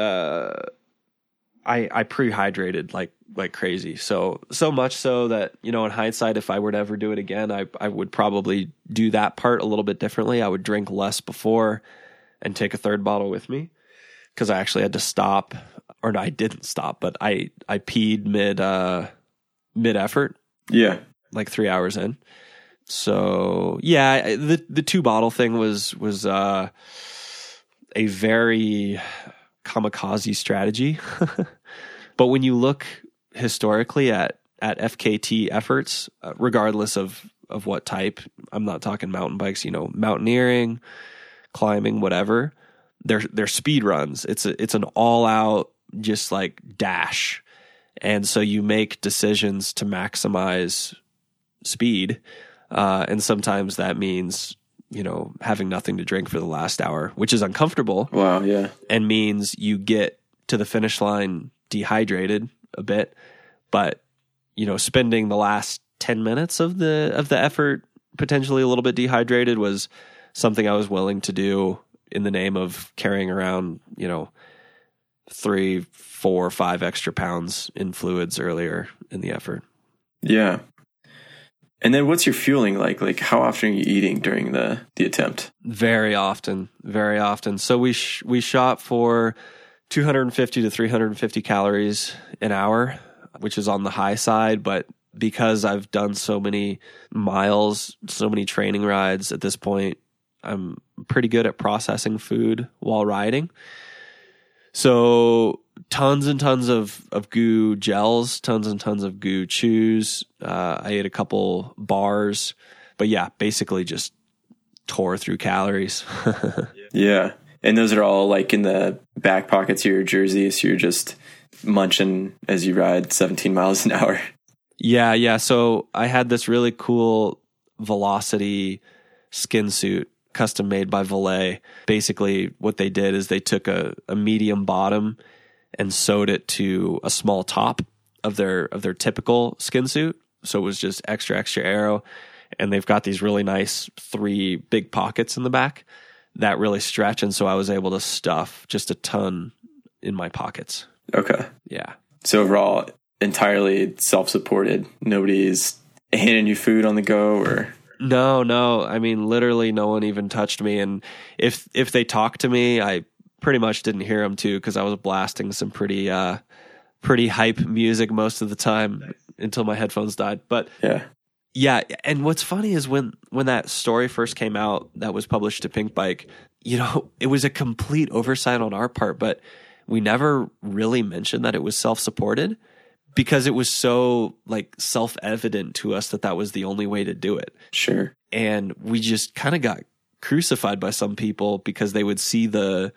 I pre-hydrated like crazy. So much so that, in hindsight, if I were to ever do it again, I would probably do that part a little bit differently. I would drink less before and take a 3rd bottle with me, because I actually had to stop, or no, I didn't stop, but I peed mid effort. Yeah. Like 3 hours in. So yeah, the 2 bottle thing was a very kamikaze strategy. But when you look historically at FKT efforts, regardless of what type, I'm not talking mountain bikes, mountaineering, climbing, whatever, they're speed runs. It's an all out just like dash. And so you make decisions to maximize speed. And sometimes that means, having nothing to drink for the last hour, which is uncomfortable. Wow. Yeah. And means you get to the finish line dehydrated a bit, but, spending the last 10 minutes of the effort potentially a little bit dehydrated was something I was willing to do in the name of carrying around, 3, 4, 5 extra pounds in fluids earlier in the effort. Yeah. And then what's your fueling like? Like how often are you eating during the attempt? Very often. So we shot for 250 to 350 calories an hour, which is on the high side, but because I've done so many miles, so many training rides at this point, I'm pretty good at processing food while riding. So tons and tons of goo gels, tons and tons of goo chews. I ate a couple bars, but yeah, basically just tore through calories. Yeah. And those are all like in the back pockets of your jersey. So you're just munching as you ride 17 miles an hour. Yeah. So I had this really cool Velocity skin suit, custom made by Valet. Basically what they did is they took a medium bottom and sewed it to a small top of their typical skin suit. So it was just extra aero. And they've got these really nice 3 big pockets in the back that really stretch. And so I was able to stuff just a ton in my pockets. Okay. Yeah. So overall, entirely self-supported. Nobody's handing you food on the go or... No. I mean, literally no one even touched me. And if they talked to me, I pretty much didn't hear them too, because I was blasting some pretty hype music most of the time until my headphones died. But yeah. And what's funny is when that story first came out that was published to Pink Bike, it was a complete oversight on our part, but we never really mentioned that it was self-supported, because it was so like self-evident to us that was the only way to do it. Sure. And we just kind of got crucified by some people because they would see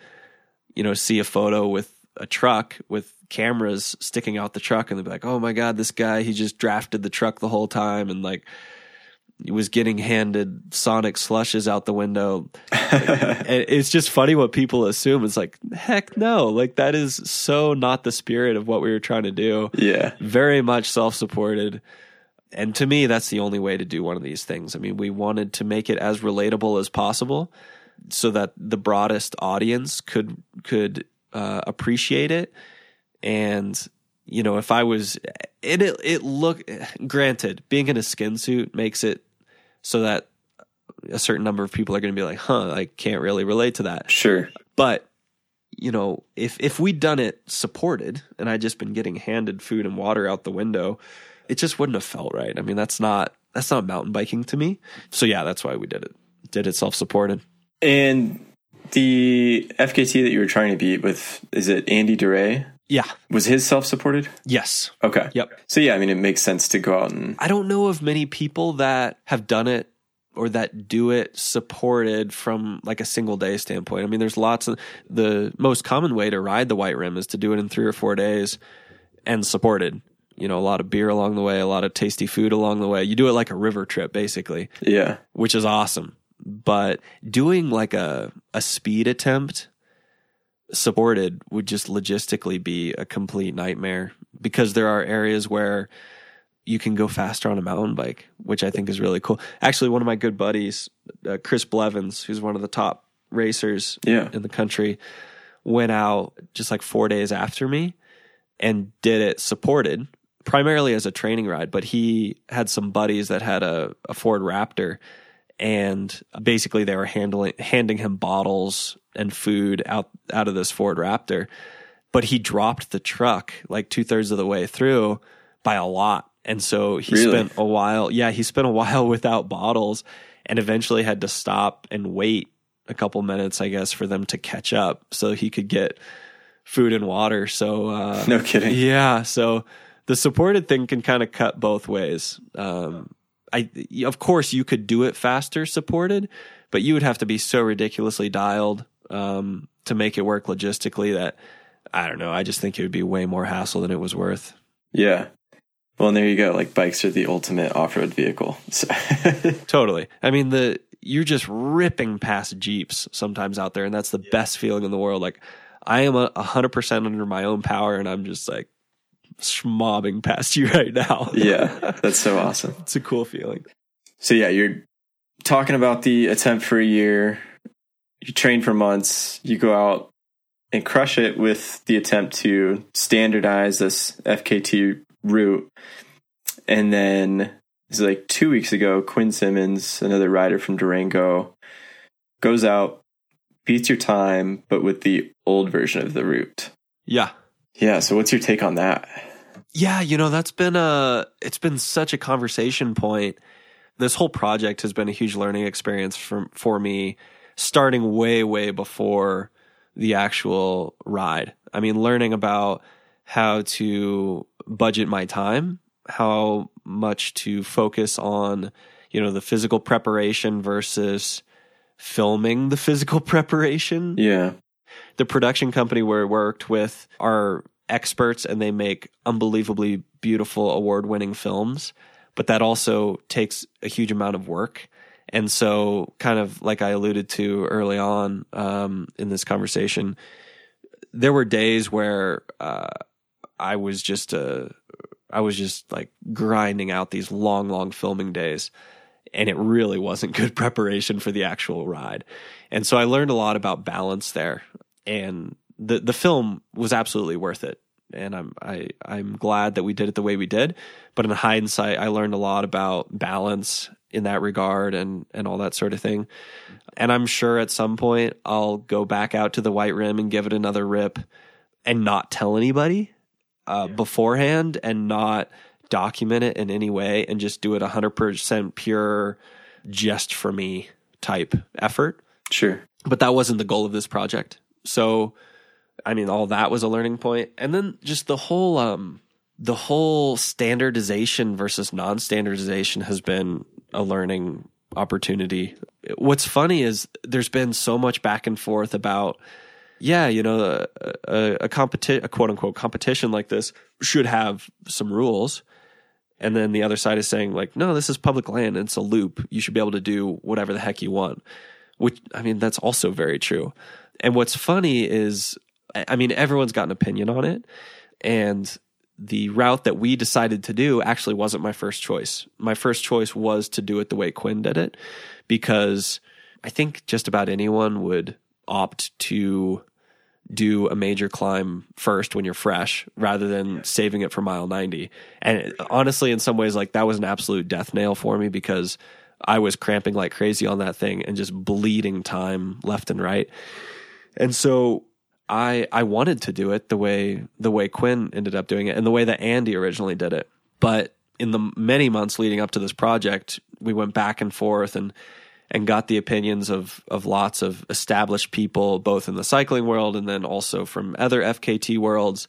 see a photo with a truck with cameras sticking out the truck, and they'd be like, oh my God, this guy, he just drafted the truck the whole time. And like, he was getting handed Sonic slushes out the window. And it's just funny what people assume. It's like, heck no, like that is so not the spirit of what we were trying to do. Yeah. Very much self-supported. And to me, that's the only way to do one of these things. I mean, we wanted to make it as relatable as possible so that the broadest audience could appreciate it. And, if I was, it looked, granted, being in a skin suit makes it so that a certain number of people are going to be like, I can't really relate to that. Sure. But, if we'd done it supported and I'd just been getting handed food and water out the window, it just wouldn't have felt right. I mean, that's not mountain biking to me. So yeah, that's why we did it self-supported. And the FKT that you were trying to beat with, is it Andy DeRay? Yeah. Was his self-supported? Yes. Okay. Yep. So yeah, I mean, it makes sense to go out and... I don't know of many people that have done it or that do it supported from like a single day standpoint. I mean, there's lots of... The most common way to ride the White Rim is to do it in 3 or 4 days and supported. A lot of beer along the way, a lot of tasty food along the way. You do it like a river trip, basically. Yeah. Which is awesome. But doing like a speed attempt supported would just logistically be a complete nightmare, because there are areas where you can go faster on a mountain bike, which I think is really cool. Actually, one of my good buddies, Chris Blevins, who's one of the top racers in the country, went out just like 4 days after me and did it supported, primarily as a training ride. But he had some buddies that had a Ford Raptor, and basically they were handing him bottles and food out of this Ford Raptor. But he dropped the truck like 2/3 of the way through by a lot. And so he spent a while without bottles, and eventually had to stop and wait a couple minutes, I guess, for them to catch up so he could get food and water. So no kidding. Yeah, so the supported thing can kind of cut both ways. Of course, you could do it faster supported, but you would have to be so ridiculously dialed to make it work logistically that, I don't know, I just think it would be way more hassle than it was worth. Yeah. Well, and there you go. Like, bikes are the ultimate off-road vehicle. So. Totally. I mean, you're just ripping past Jeeps sometimes out there, and that's the best feeling in the world. Like, I am 100% under my own power, and I'm just like schmobbing past you right now. Yeah, that's so awesome. It's a cool feeling. So yeah, you're talking about the attempt for a year. You train for months. You go out and crush it with the attempt to standardize this FKT route. And then it was like 2 weeks ago, Quinn Simmons, another rider from Durango, goes out, beats your time, but with the old version of the route. Yeah. Yeah. So what's your take on that? Yeah, that's been it's been such a conversation point. This whole project has been a huge learning experience for me, starting way, way before the actual ride. I mean, learning about how to budget my time, how much to focus on, the physical preparation versus filming the physical preparation. Yeah. The production company where I worked with are experts, and they make unbelievably beautiful award-winning films, but that also takes a huge amount of work. And so, kind of like I alluded to early on in this conversation, there were days where I was just like grinding out these long filming days, and it really wasn't good preparation for the actual ride. And so I learned a lot about balance there, and the film was absolutely worth it. And I'm glad that we did it the way we did. But in hindsight, I learned a lot about balance in that regard and all that sort of thing. And I'm sure at some point I'll go back out to the White Rim and give it another rip and not tell anybody beforehand, and not document it in any way, and just do it 100% pure, just for me type effort. Sure. But that wasn't the goal of this project. So, I mean, all that was a learning point. And then just the whole standardization versus non-standardization has been a learning opportunity. What's funny is there's been so much back and forth about, a quote unquote competition like this should have some rules. And then the other side is saying, like, no, this is public land. It's a loop. You should be able to do whatever the heck you want. Which, I mean, that's also very true. And what's funny is, I mean, everyone's got an opinion on it. And the route that we decided to do actually wasn't my first choice. My first choice was to do it the way Quinn did it, because I think just about anyone would opt to do a major climb first when you're fresh rather than saving it for mile 90. And honestly, in some ways, like, that was an absolute death nail for me, because I was cramping like crazy on that thing and just bleeding time left and right. And so I wanted to do it the way Quinn ended up doing it, and the way that Andy originally did it. But in the many months leading up to this project, we went back and forth and got the opinions of lots of established people, both in the cycling world and then also from other FKT worlds.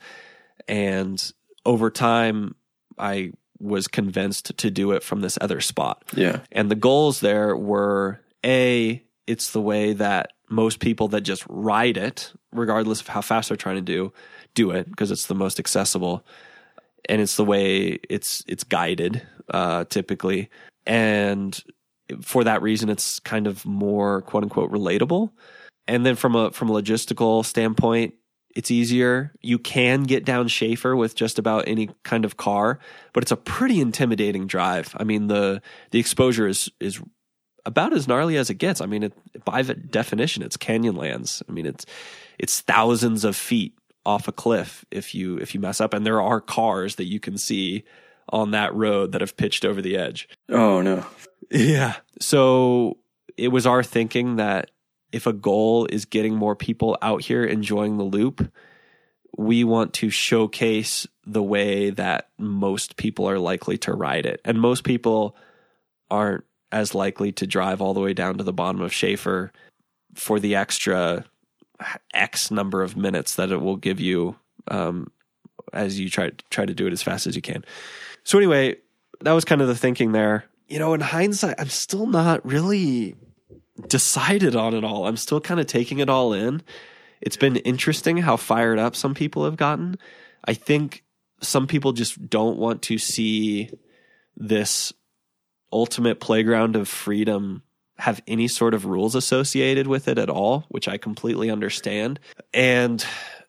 And over time, I was convinced to do it from this other spot. Yeah. And the goals there were, it's the way that most people that just ride it, regardless of how fast they're trying to do it, because it's the most accessible. And it's the way it's guided, typically. And for that reason, it's kind of more quote unquote relatable. And then from a logistical standpoint, it's easier. You can get down Schaefer with just about any kind of car, but it's a pretty intimidating drive. I mean, the exposure is about as gnarly as it gets. I mean, by definition, it's Canyonlands. I mean, it's thousands of feet off a cliff if you mess up, and there are cars that you can see on that road that have pitched over the edge. Oh no. Yeah. So it was our thinking that if a goal is getting more people out here enjoying the loop, we want to showcase the way that most people are likely to ride it. And most people aren't as likely to drive all the way down to the bottom of Schaefer for the extra X number of minutes that it will give you as you try to do it as fast as you can. So anyway, that was kind of the thinking there. In hindsight, I'm still not really decided on it all. I'm still kind of taking it all in. It's been interesting how fired up some people have gotten. I think some people just don't want to see this ultimate playground of freedom have any sort of rules associated with it at all, which I completely understand. And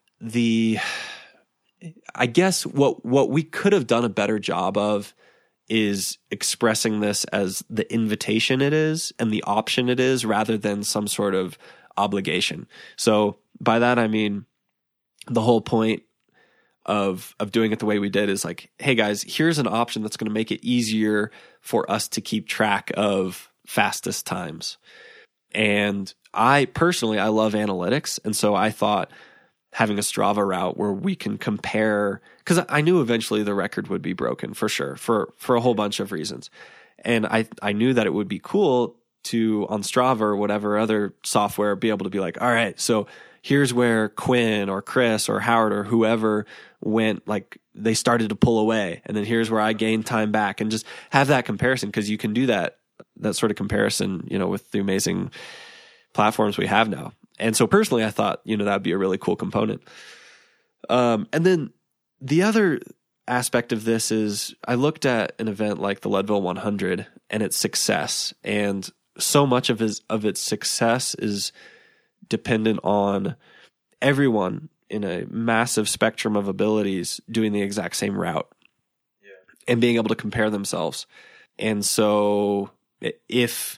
I guess what we could have done a better job of is expressing this as the invitation it is and the option it is, rather than some sort of obligation. So by that, I mean, the whole point of doing it the way we did is like, hey guys, here's an option that's going to make it easier for us to keep track of fastest times. And I love analytics. And so I thought having a Strava route where we can compare, because I knew eventually the record would be broken for sure, for a whole bunch of reasons. And I knew that it would be cool to, on Strava or whatever other software, be able to be like, all right, so here's where Quinn or Chris or Howard or whoever went, like they started to pull away. And then here's where I gained time back, and just have that comparison, because you can do that sort of comparison, with the amazing platforms we have now. And so personally, I thought, that'd be a really cool component. And then the other aspect of this is I looked at an event like the Leadville 100 and its success, and so much of its success is dependent on everyone in a massive spectrum of abilities doing the exact same route and being able to compare themselves. And so if,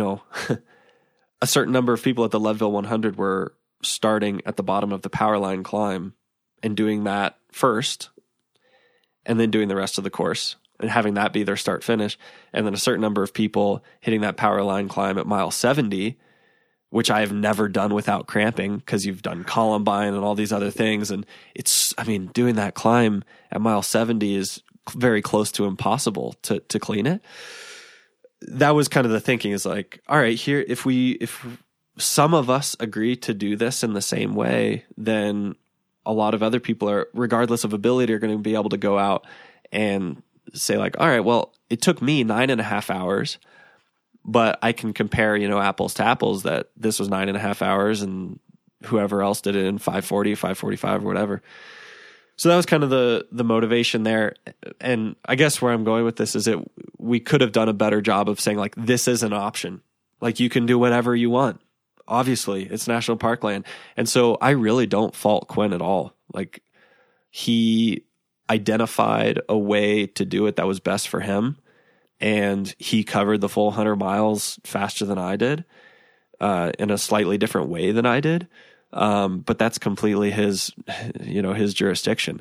a certain number of people at the Leadville 100 were starting at the bottom of the power line climb and doing that first, and then doing the rest of the course and having that be their start finish, and then a certain number of people hitting that power line climb at mile 70, which I have never done without cramping, because you've done Columbine and all these other things. And doing that climb at mile 70 is very close to impossible to clean it. That was kind of the thinking, is like, all right, here, if some of us agree to do this in the same way, then a lot of other people are, regardless of ability, are going to be able to go out and say like, all right, well, it took me 9.5 hours, but I can compare, apples to apples, that this was 9.5 hours and whoever else did it in 5:40, 5:45 or whatever. So that was kind of the motivation there. And I guess where I'm going with this is we could have done a better job of saying like, this is an option. Like, you can do whatever you want. Obviously, it's national park land. And so I really don't fault Quinn at all. Like, he identified a way to do it that was best for him, and he covered the full 100 miles faster than I did, in a slightly different way than I did. But that's completely his jurisdiction.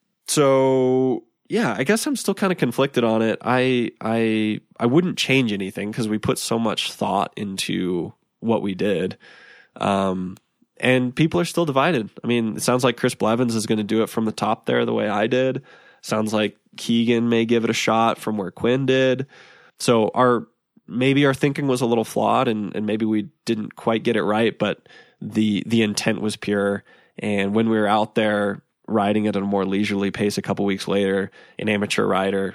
So yeah, I guess I'm still kind of conflicted on it. I wouldn't change anything, because we put so much thought into what we did. And people are still divided. I mean, it sounds like Chris Blevins is going to do it from the top there the way I did. Sounds like Keegan may give it a shot from where Quinn did. So maybe our thinking was a little flawed, and maybe we didn't quite get it right, but the intent was pure. And when we were out there riding it at a more leisurely pace a couple weeks later, an amateur rider,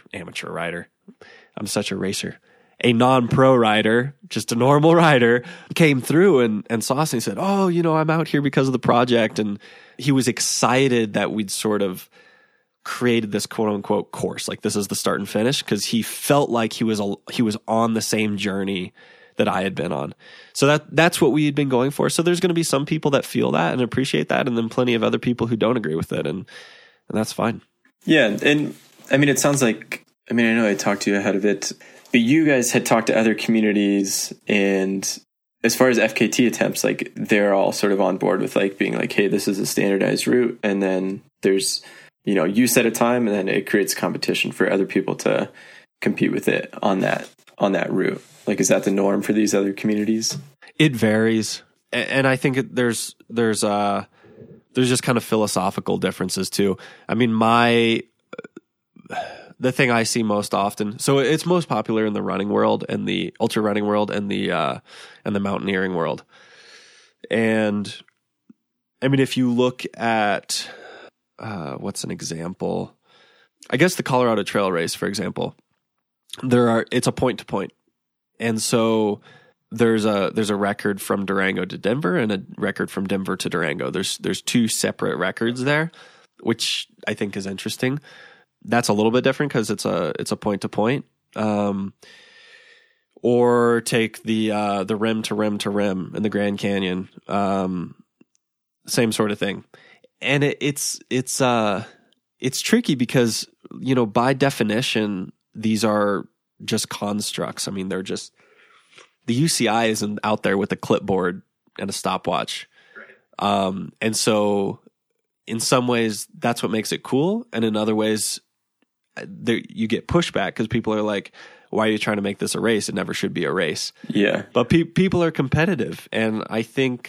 I'm such a racer, a non-pro rider, just a normal rider, came through and saw us and he said, oh, I'm out here because of the project. And he was excited that we'd sort of created this quote unquote course. Like, this is the start and finish, because he felt like he was on the same journey that I had been on. So that's what we had been going for. So there's going to be some people that feel that and appreciate that, and then plenty of other people who don't agree with it. And that's fine. Yeah. And I mean, it sounds like, I know I talked to you ahead of it, but you guys had talked to other communities, and as far as FKT attempts, like, they're all sort of on board with like being like, hey, this is a standardized route. And then there's, you set a time, and then it creates competition for other people to compete with it on that route. Like, is that the norm for these other communities? It varies. And I think there's just kind of philosophical differences too. I mean, the thing I see most often, so it's most popular in the running world and the ultra running world and the mountaineering world. And I mean, if you look at, what's an example? I guess the Colorado Trail Race, for example, it's a point to point. And so there's a record from Durango to Denver and a record from Denver to Durango. There's two separate records there, which I think is interesting. That's a little bit different because it's a point to point. Or take the rim to rim to rim in the Grand Canyon. Same sort of thing. And it's tricky because, by definition, these are just constructs. I mean, they're just, the UCI isn't out there with a clipboard and a stopwatch. Right. And so in some ways that's what makes it cool. And in other ways you get pushback because people are like, why are you trying to make this a race? It never should be a race. Yeah. But people are competitive. And I think,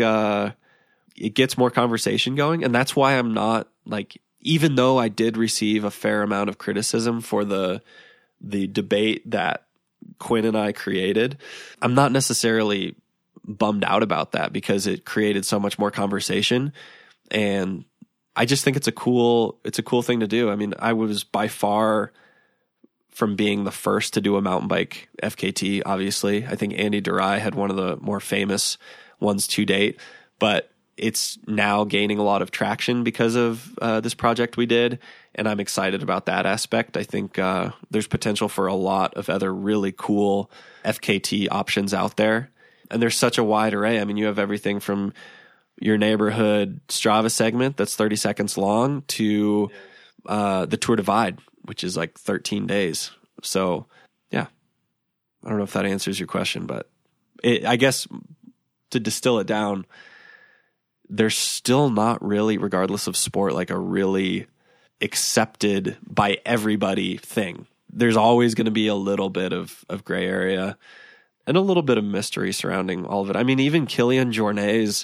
it gets more conversation going. And that's why I'm not like, even though I did receive a fair amount of criticism for the debate that Quinn and I created, I'm not necessarily bummed out about that because it created so much more conversation. And I just think it's a cool thing to do. I mean, I was by far from being the first to do a mountain bike FKT, obviously. I think Andy Durai had one of the more famous ones to date, but it's now gaining a lot of traction because of this project we did, and I'm excited about that aspect. I think there's potential for a lot of other really cool FKT options out there, and there's such a wide array. I mean, you have everything from your neighborhood Strava segment that's 30 seconds long to the Tour Divide, which is like 13 days. So, yeah, I don't know if that answers your question, but I guess to distill it down, there's still not really, regardless of sport, like a really accepted by everybody thing. There's always going to be a little bit of gray area and a little bit of mystery surrounding all of it. I mean, even Kilian Jornet's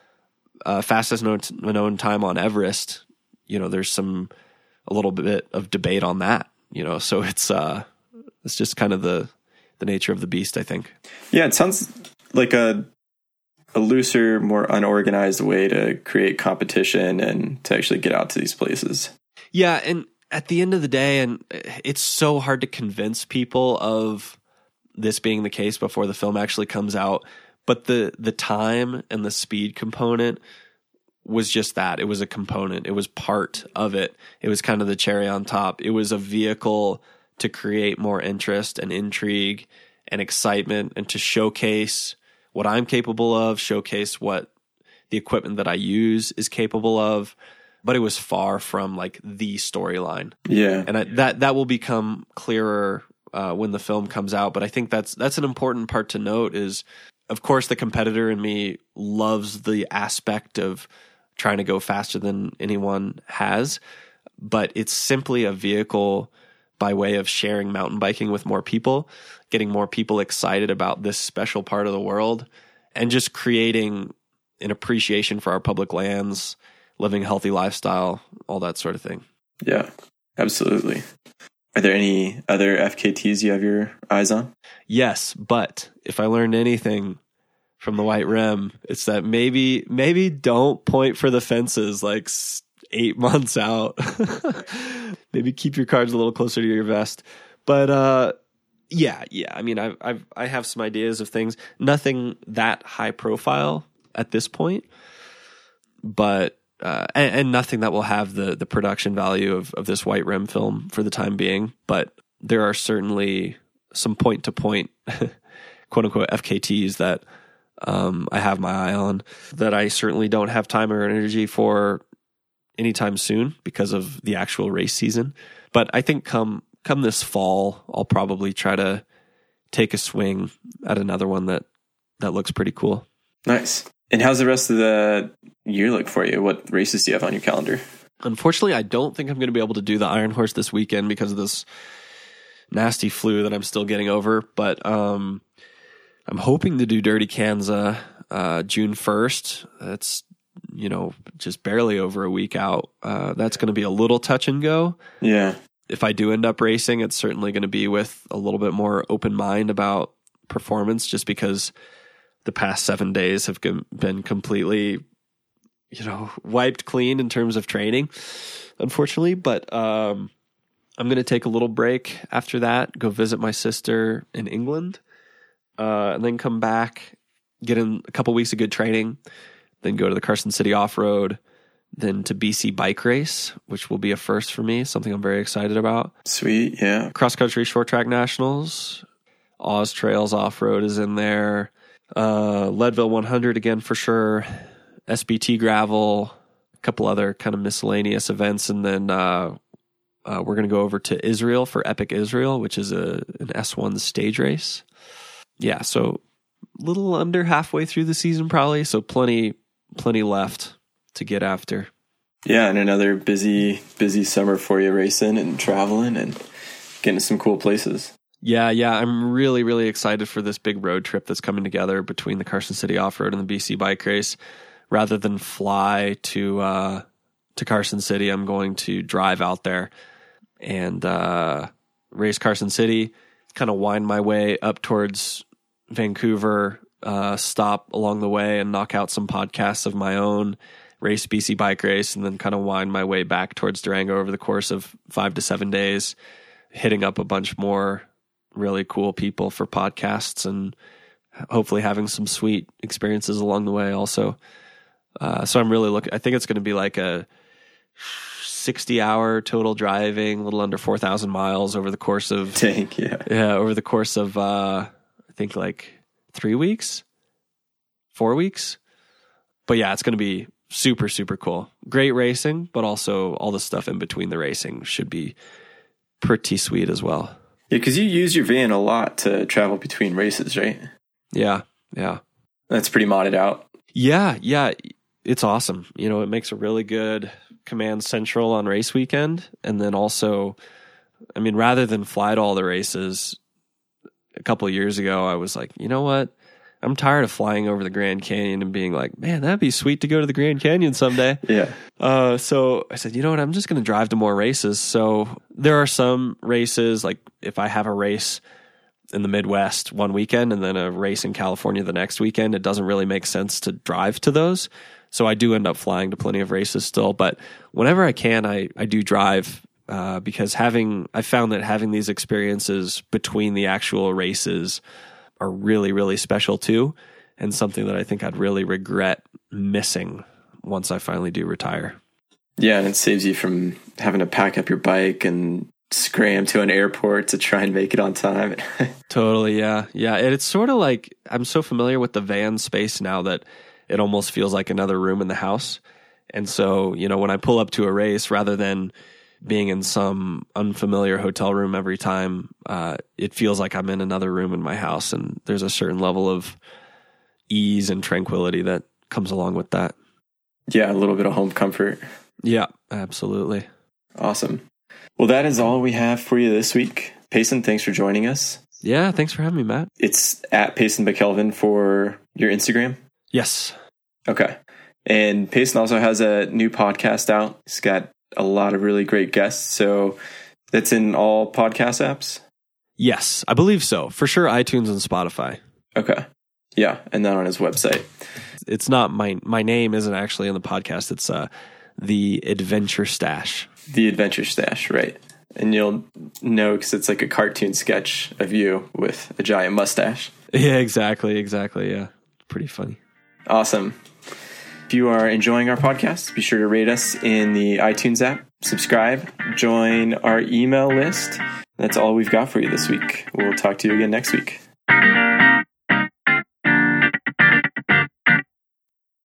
fastest known time on Everest, there's a little bit of debate on that, so it's just kind of the nature of the beast, I think. Yeah, it sounds like a looser, more unorganized way to create competition and to actually get out to these places. Yeah, and at the end of the day, and it's so hard to convince people of this being the case before the film actually comes out, but the time and the speed component was just that. It was a component. It was part of it. It was kind of the cherry on top. It was a vehicle to create more interest and intrigue and excitement and to showcase what I'm capable of, showcase what the equipment that I use is capable of, but it was far from like the storyline. Yeah. And that will become clearer when the film comes out. But I think that's an important part to note is, of course, the competitor in me loves the aspect of trying to go faster than anyone has, but it's simply a vehicle by way of sharing mountain biking with more people, getting more people excited about this special part of the world, and just creating an appreciation for our public lands, living a healthy lifestyle, all that sort of thing. Yeah, absolutely. Are there any other FKTs you have your eyes on? Yes, but if I learned anything from the White Rim, it's that maybe don't point for the fences like 8 months out. Maybe keep your cards a little closer to your vest. But yeah. I mean, I have some ideas of things. Nothing that high profile at this point, but and nothing that will have the production value of this White Rim film for the time being. But there are certainly some point to point, quote unquote, FKTs that I have my eye on that I certainly don't have time or energy for anytime soon because of the actual race season. But I think come this fall, I'll probably try to take a swing at another one that looks pretty cool. Nice. And how's the rest of the year look for you? What races do you have on your calendar? Unfortunately, I don't think I'm going to be able to do the Iron Horse this weekend because of this nasty flu that I'm still getting over. But I'm hoping to do Dirty Kanza June 1st. That's, just barely over a week out. That's going to be a little touch and go. Yeah. If I do end up racing, it's certainly going to be with a little bit more open mind about performance, just because the past 7 days have been completely wiped clean in terms of training, unfortunately. But I'm going to take a little break after that, go visit my sister in England, and then come back, get in a couple weeks of good training, then go to the Carson City Off-Road, then to BC Bike Race, which will be a first for me, something I'm very excited about. Sweet, yeah. Cross Country Short Track Nationals, Oz Trails Off-Road is in there, Leadville 100 again for sure, SBT Gravel, a couple other kind of miscellaneous events, and then we're going to go over to Israel for Epic Israel, which is an S1 stage race. Yeah, so a little under halfway through the season probably, so plenty left to get after. Yeah, and another busy summer for you, racing and traveling and getting to some cool places. Yeah, I'm really, really excited for this big road trip that's coming together between the Carson City Off-Road and the BC Bike Race. Rather than fly to Carson City, I'm going to drive out there and race Carson City, kind of wind my way up towards Vancouver, stop along the way and knock out some podcasts of my own, race BC Bike Race, and then kind of wind my way back towards Durango over the course of 5 to 7 days, hitting up a bunch more really cool people for podcasts and hopefully having some sweet experiences along the way also. So I'm really I think it's going to be like a 60-hour total driving, a little under 4,000 miles over the course of... over the course of, I think like 3 weeks, 4 weeks. But yeah, it's going to be super, super cool. Great racing, but also all the stuff in between the racing should be pretty sweet as well. Yeah, because you use your van a lot to travel between races, right? Yeah. That's pretty modded out. Yeah. It's awesome. It makes a really good command central on race weekend. And then also, rather than fly to all the races, a couple of years ago, I was like, you know what? I'm tired of flying over the Grand Canyon and being like, man, that'd be sweet to go to the Grand Canyon someday. Yeah. So I said, you know what? I'm just going to drive to more races. So there are some races, like if I have a race in the Midwest one weekend and then a race in California the next weekend, it doesn't really make sense to drive to those. So I do end up flying to plenty of races still. But whenever I can, I do drive because I found that having these experiences between the actual races are really, really special too, and something that I think I'd really regret missing once I finally do retire. Yeah, and it saves you from having to pack up your bike and scram to an airport to try and make it on time. Totally, yeah. And it's sort of like I'm so familiar with the van space now that it almost feels like another room in the house. And so, when I pull up to a race, rather than being in some unfamiliar hotel room every time, it feels like I'm in another room in my house, and there's a certain level of ease and tranquility that comes along with that. Yeah, a little bit of home comfort. Yeah, absolutely. Awesome. Well, that is all we have for you this week. Payson, thanks for joining us. Yeah, thanks for having me, Matt. It's at Payson McKelvin for your Instagram? Yes. Okay. And Payson also has a new podcast out. He's got a lot of really great guests. So that's in all podcast apps? Yes, I believe so. For sure, iTunes and Spotify. Okay. Yeah. And then on his website. It's not my name isn't actually in the podcast. It's The Adventure Stash. The Adventure Stash, right. And you'll know because it's like a cartoon sketch of you with a giant mustache. Yeah, exactly. Yeah. Pretty funny. Awesome. If you are enjoying our podcast, be sure to rate us in the iTunes app, subscribe, join our email list. That's all we've got for you this week. We'll talk to you again next week.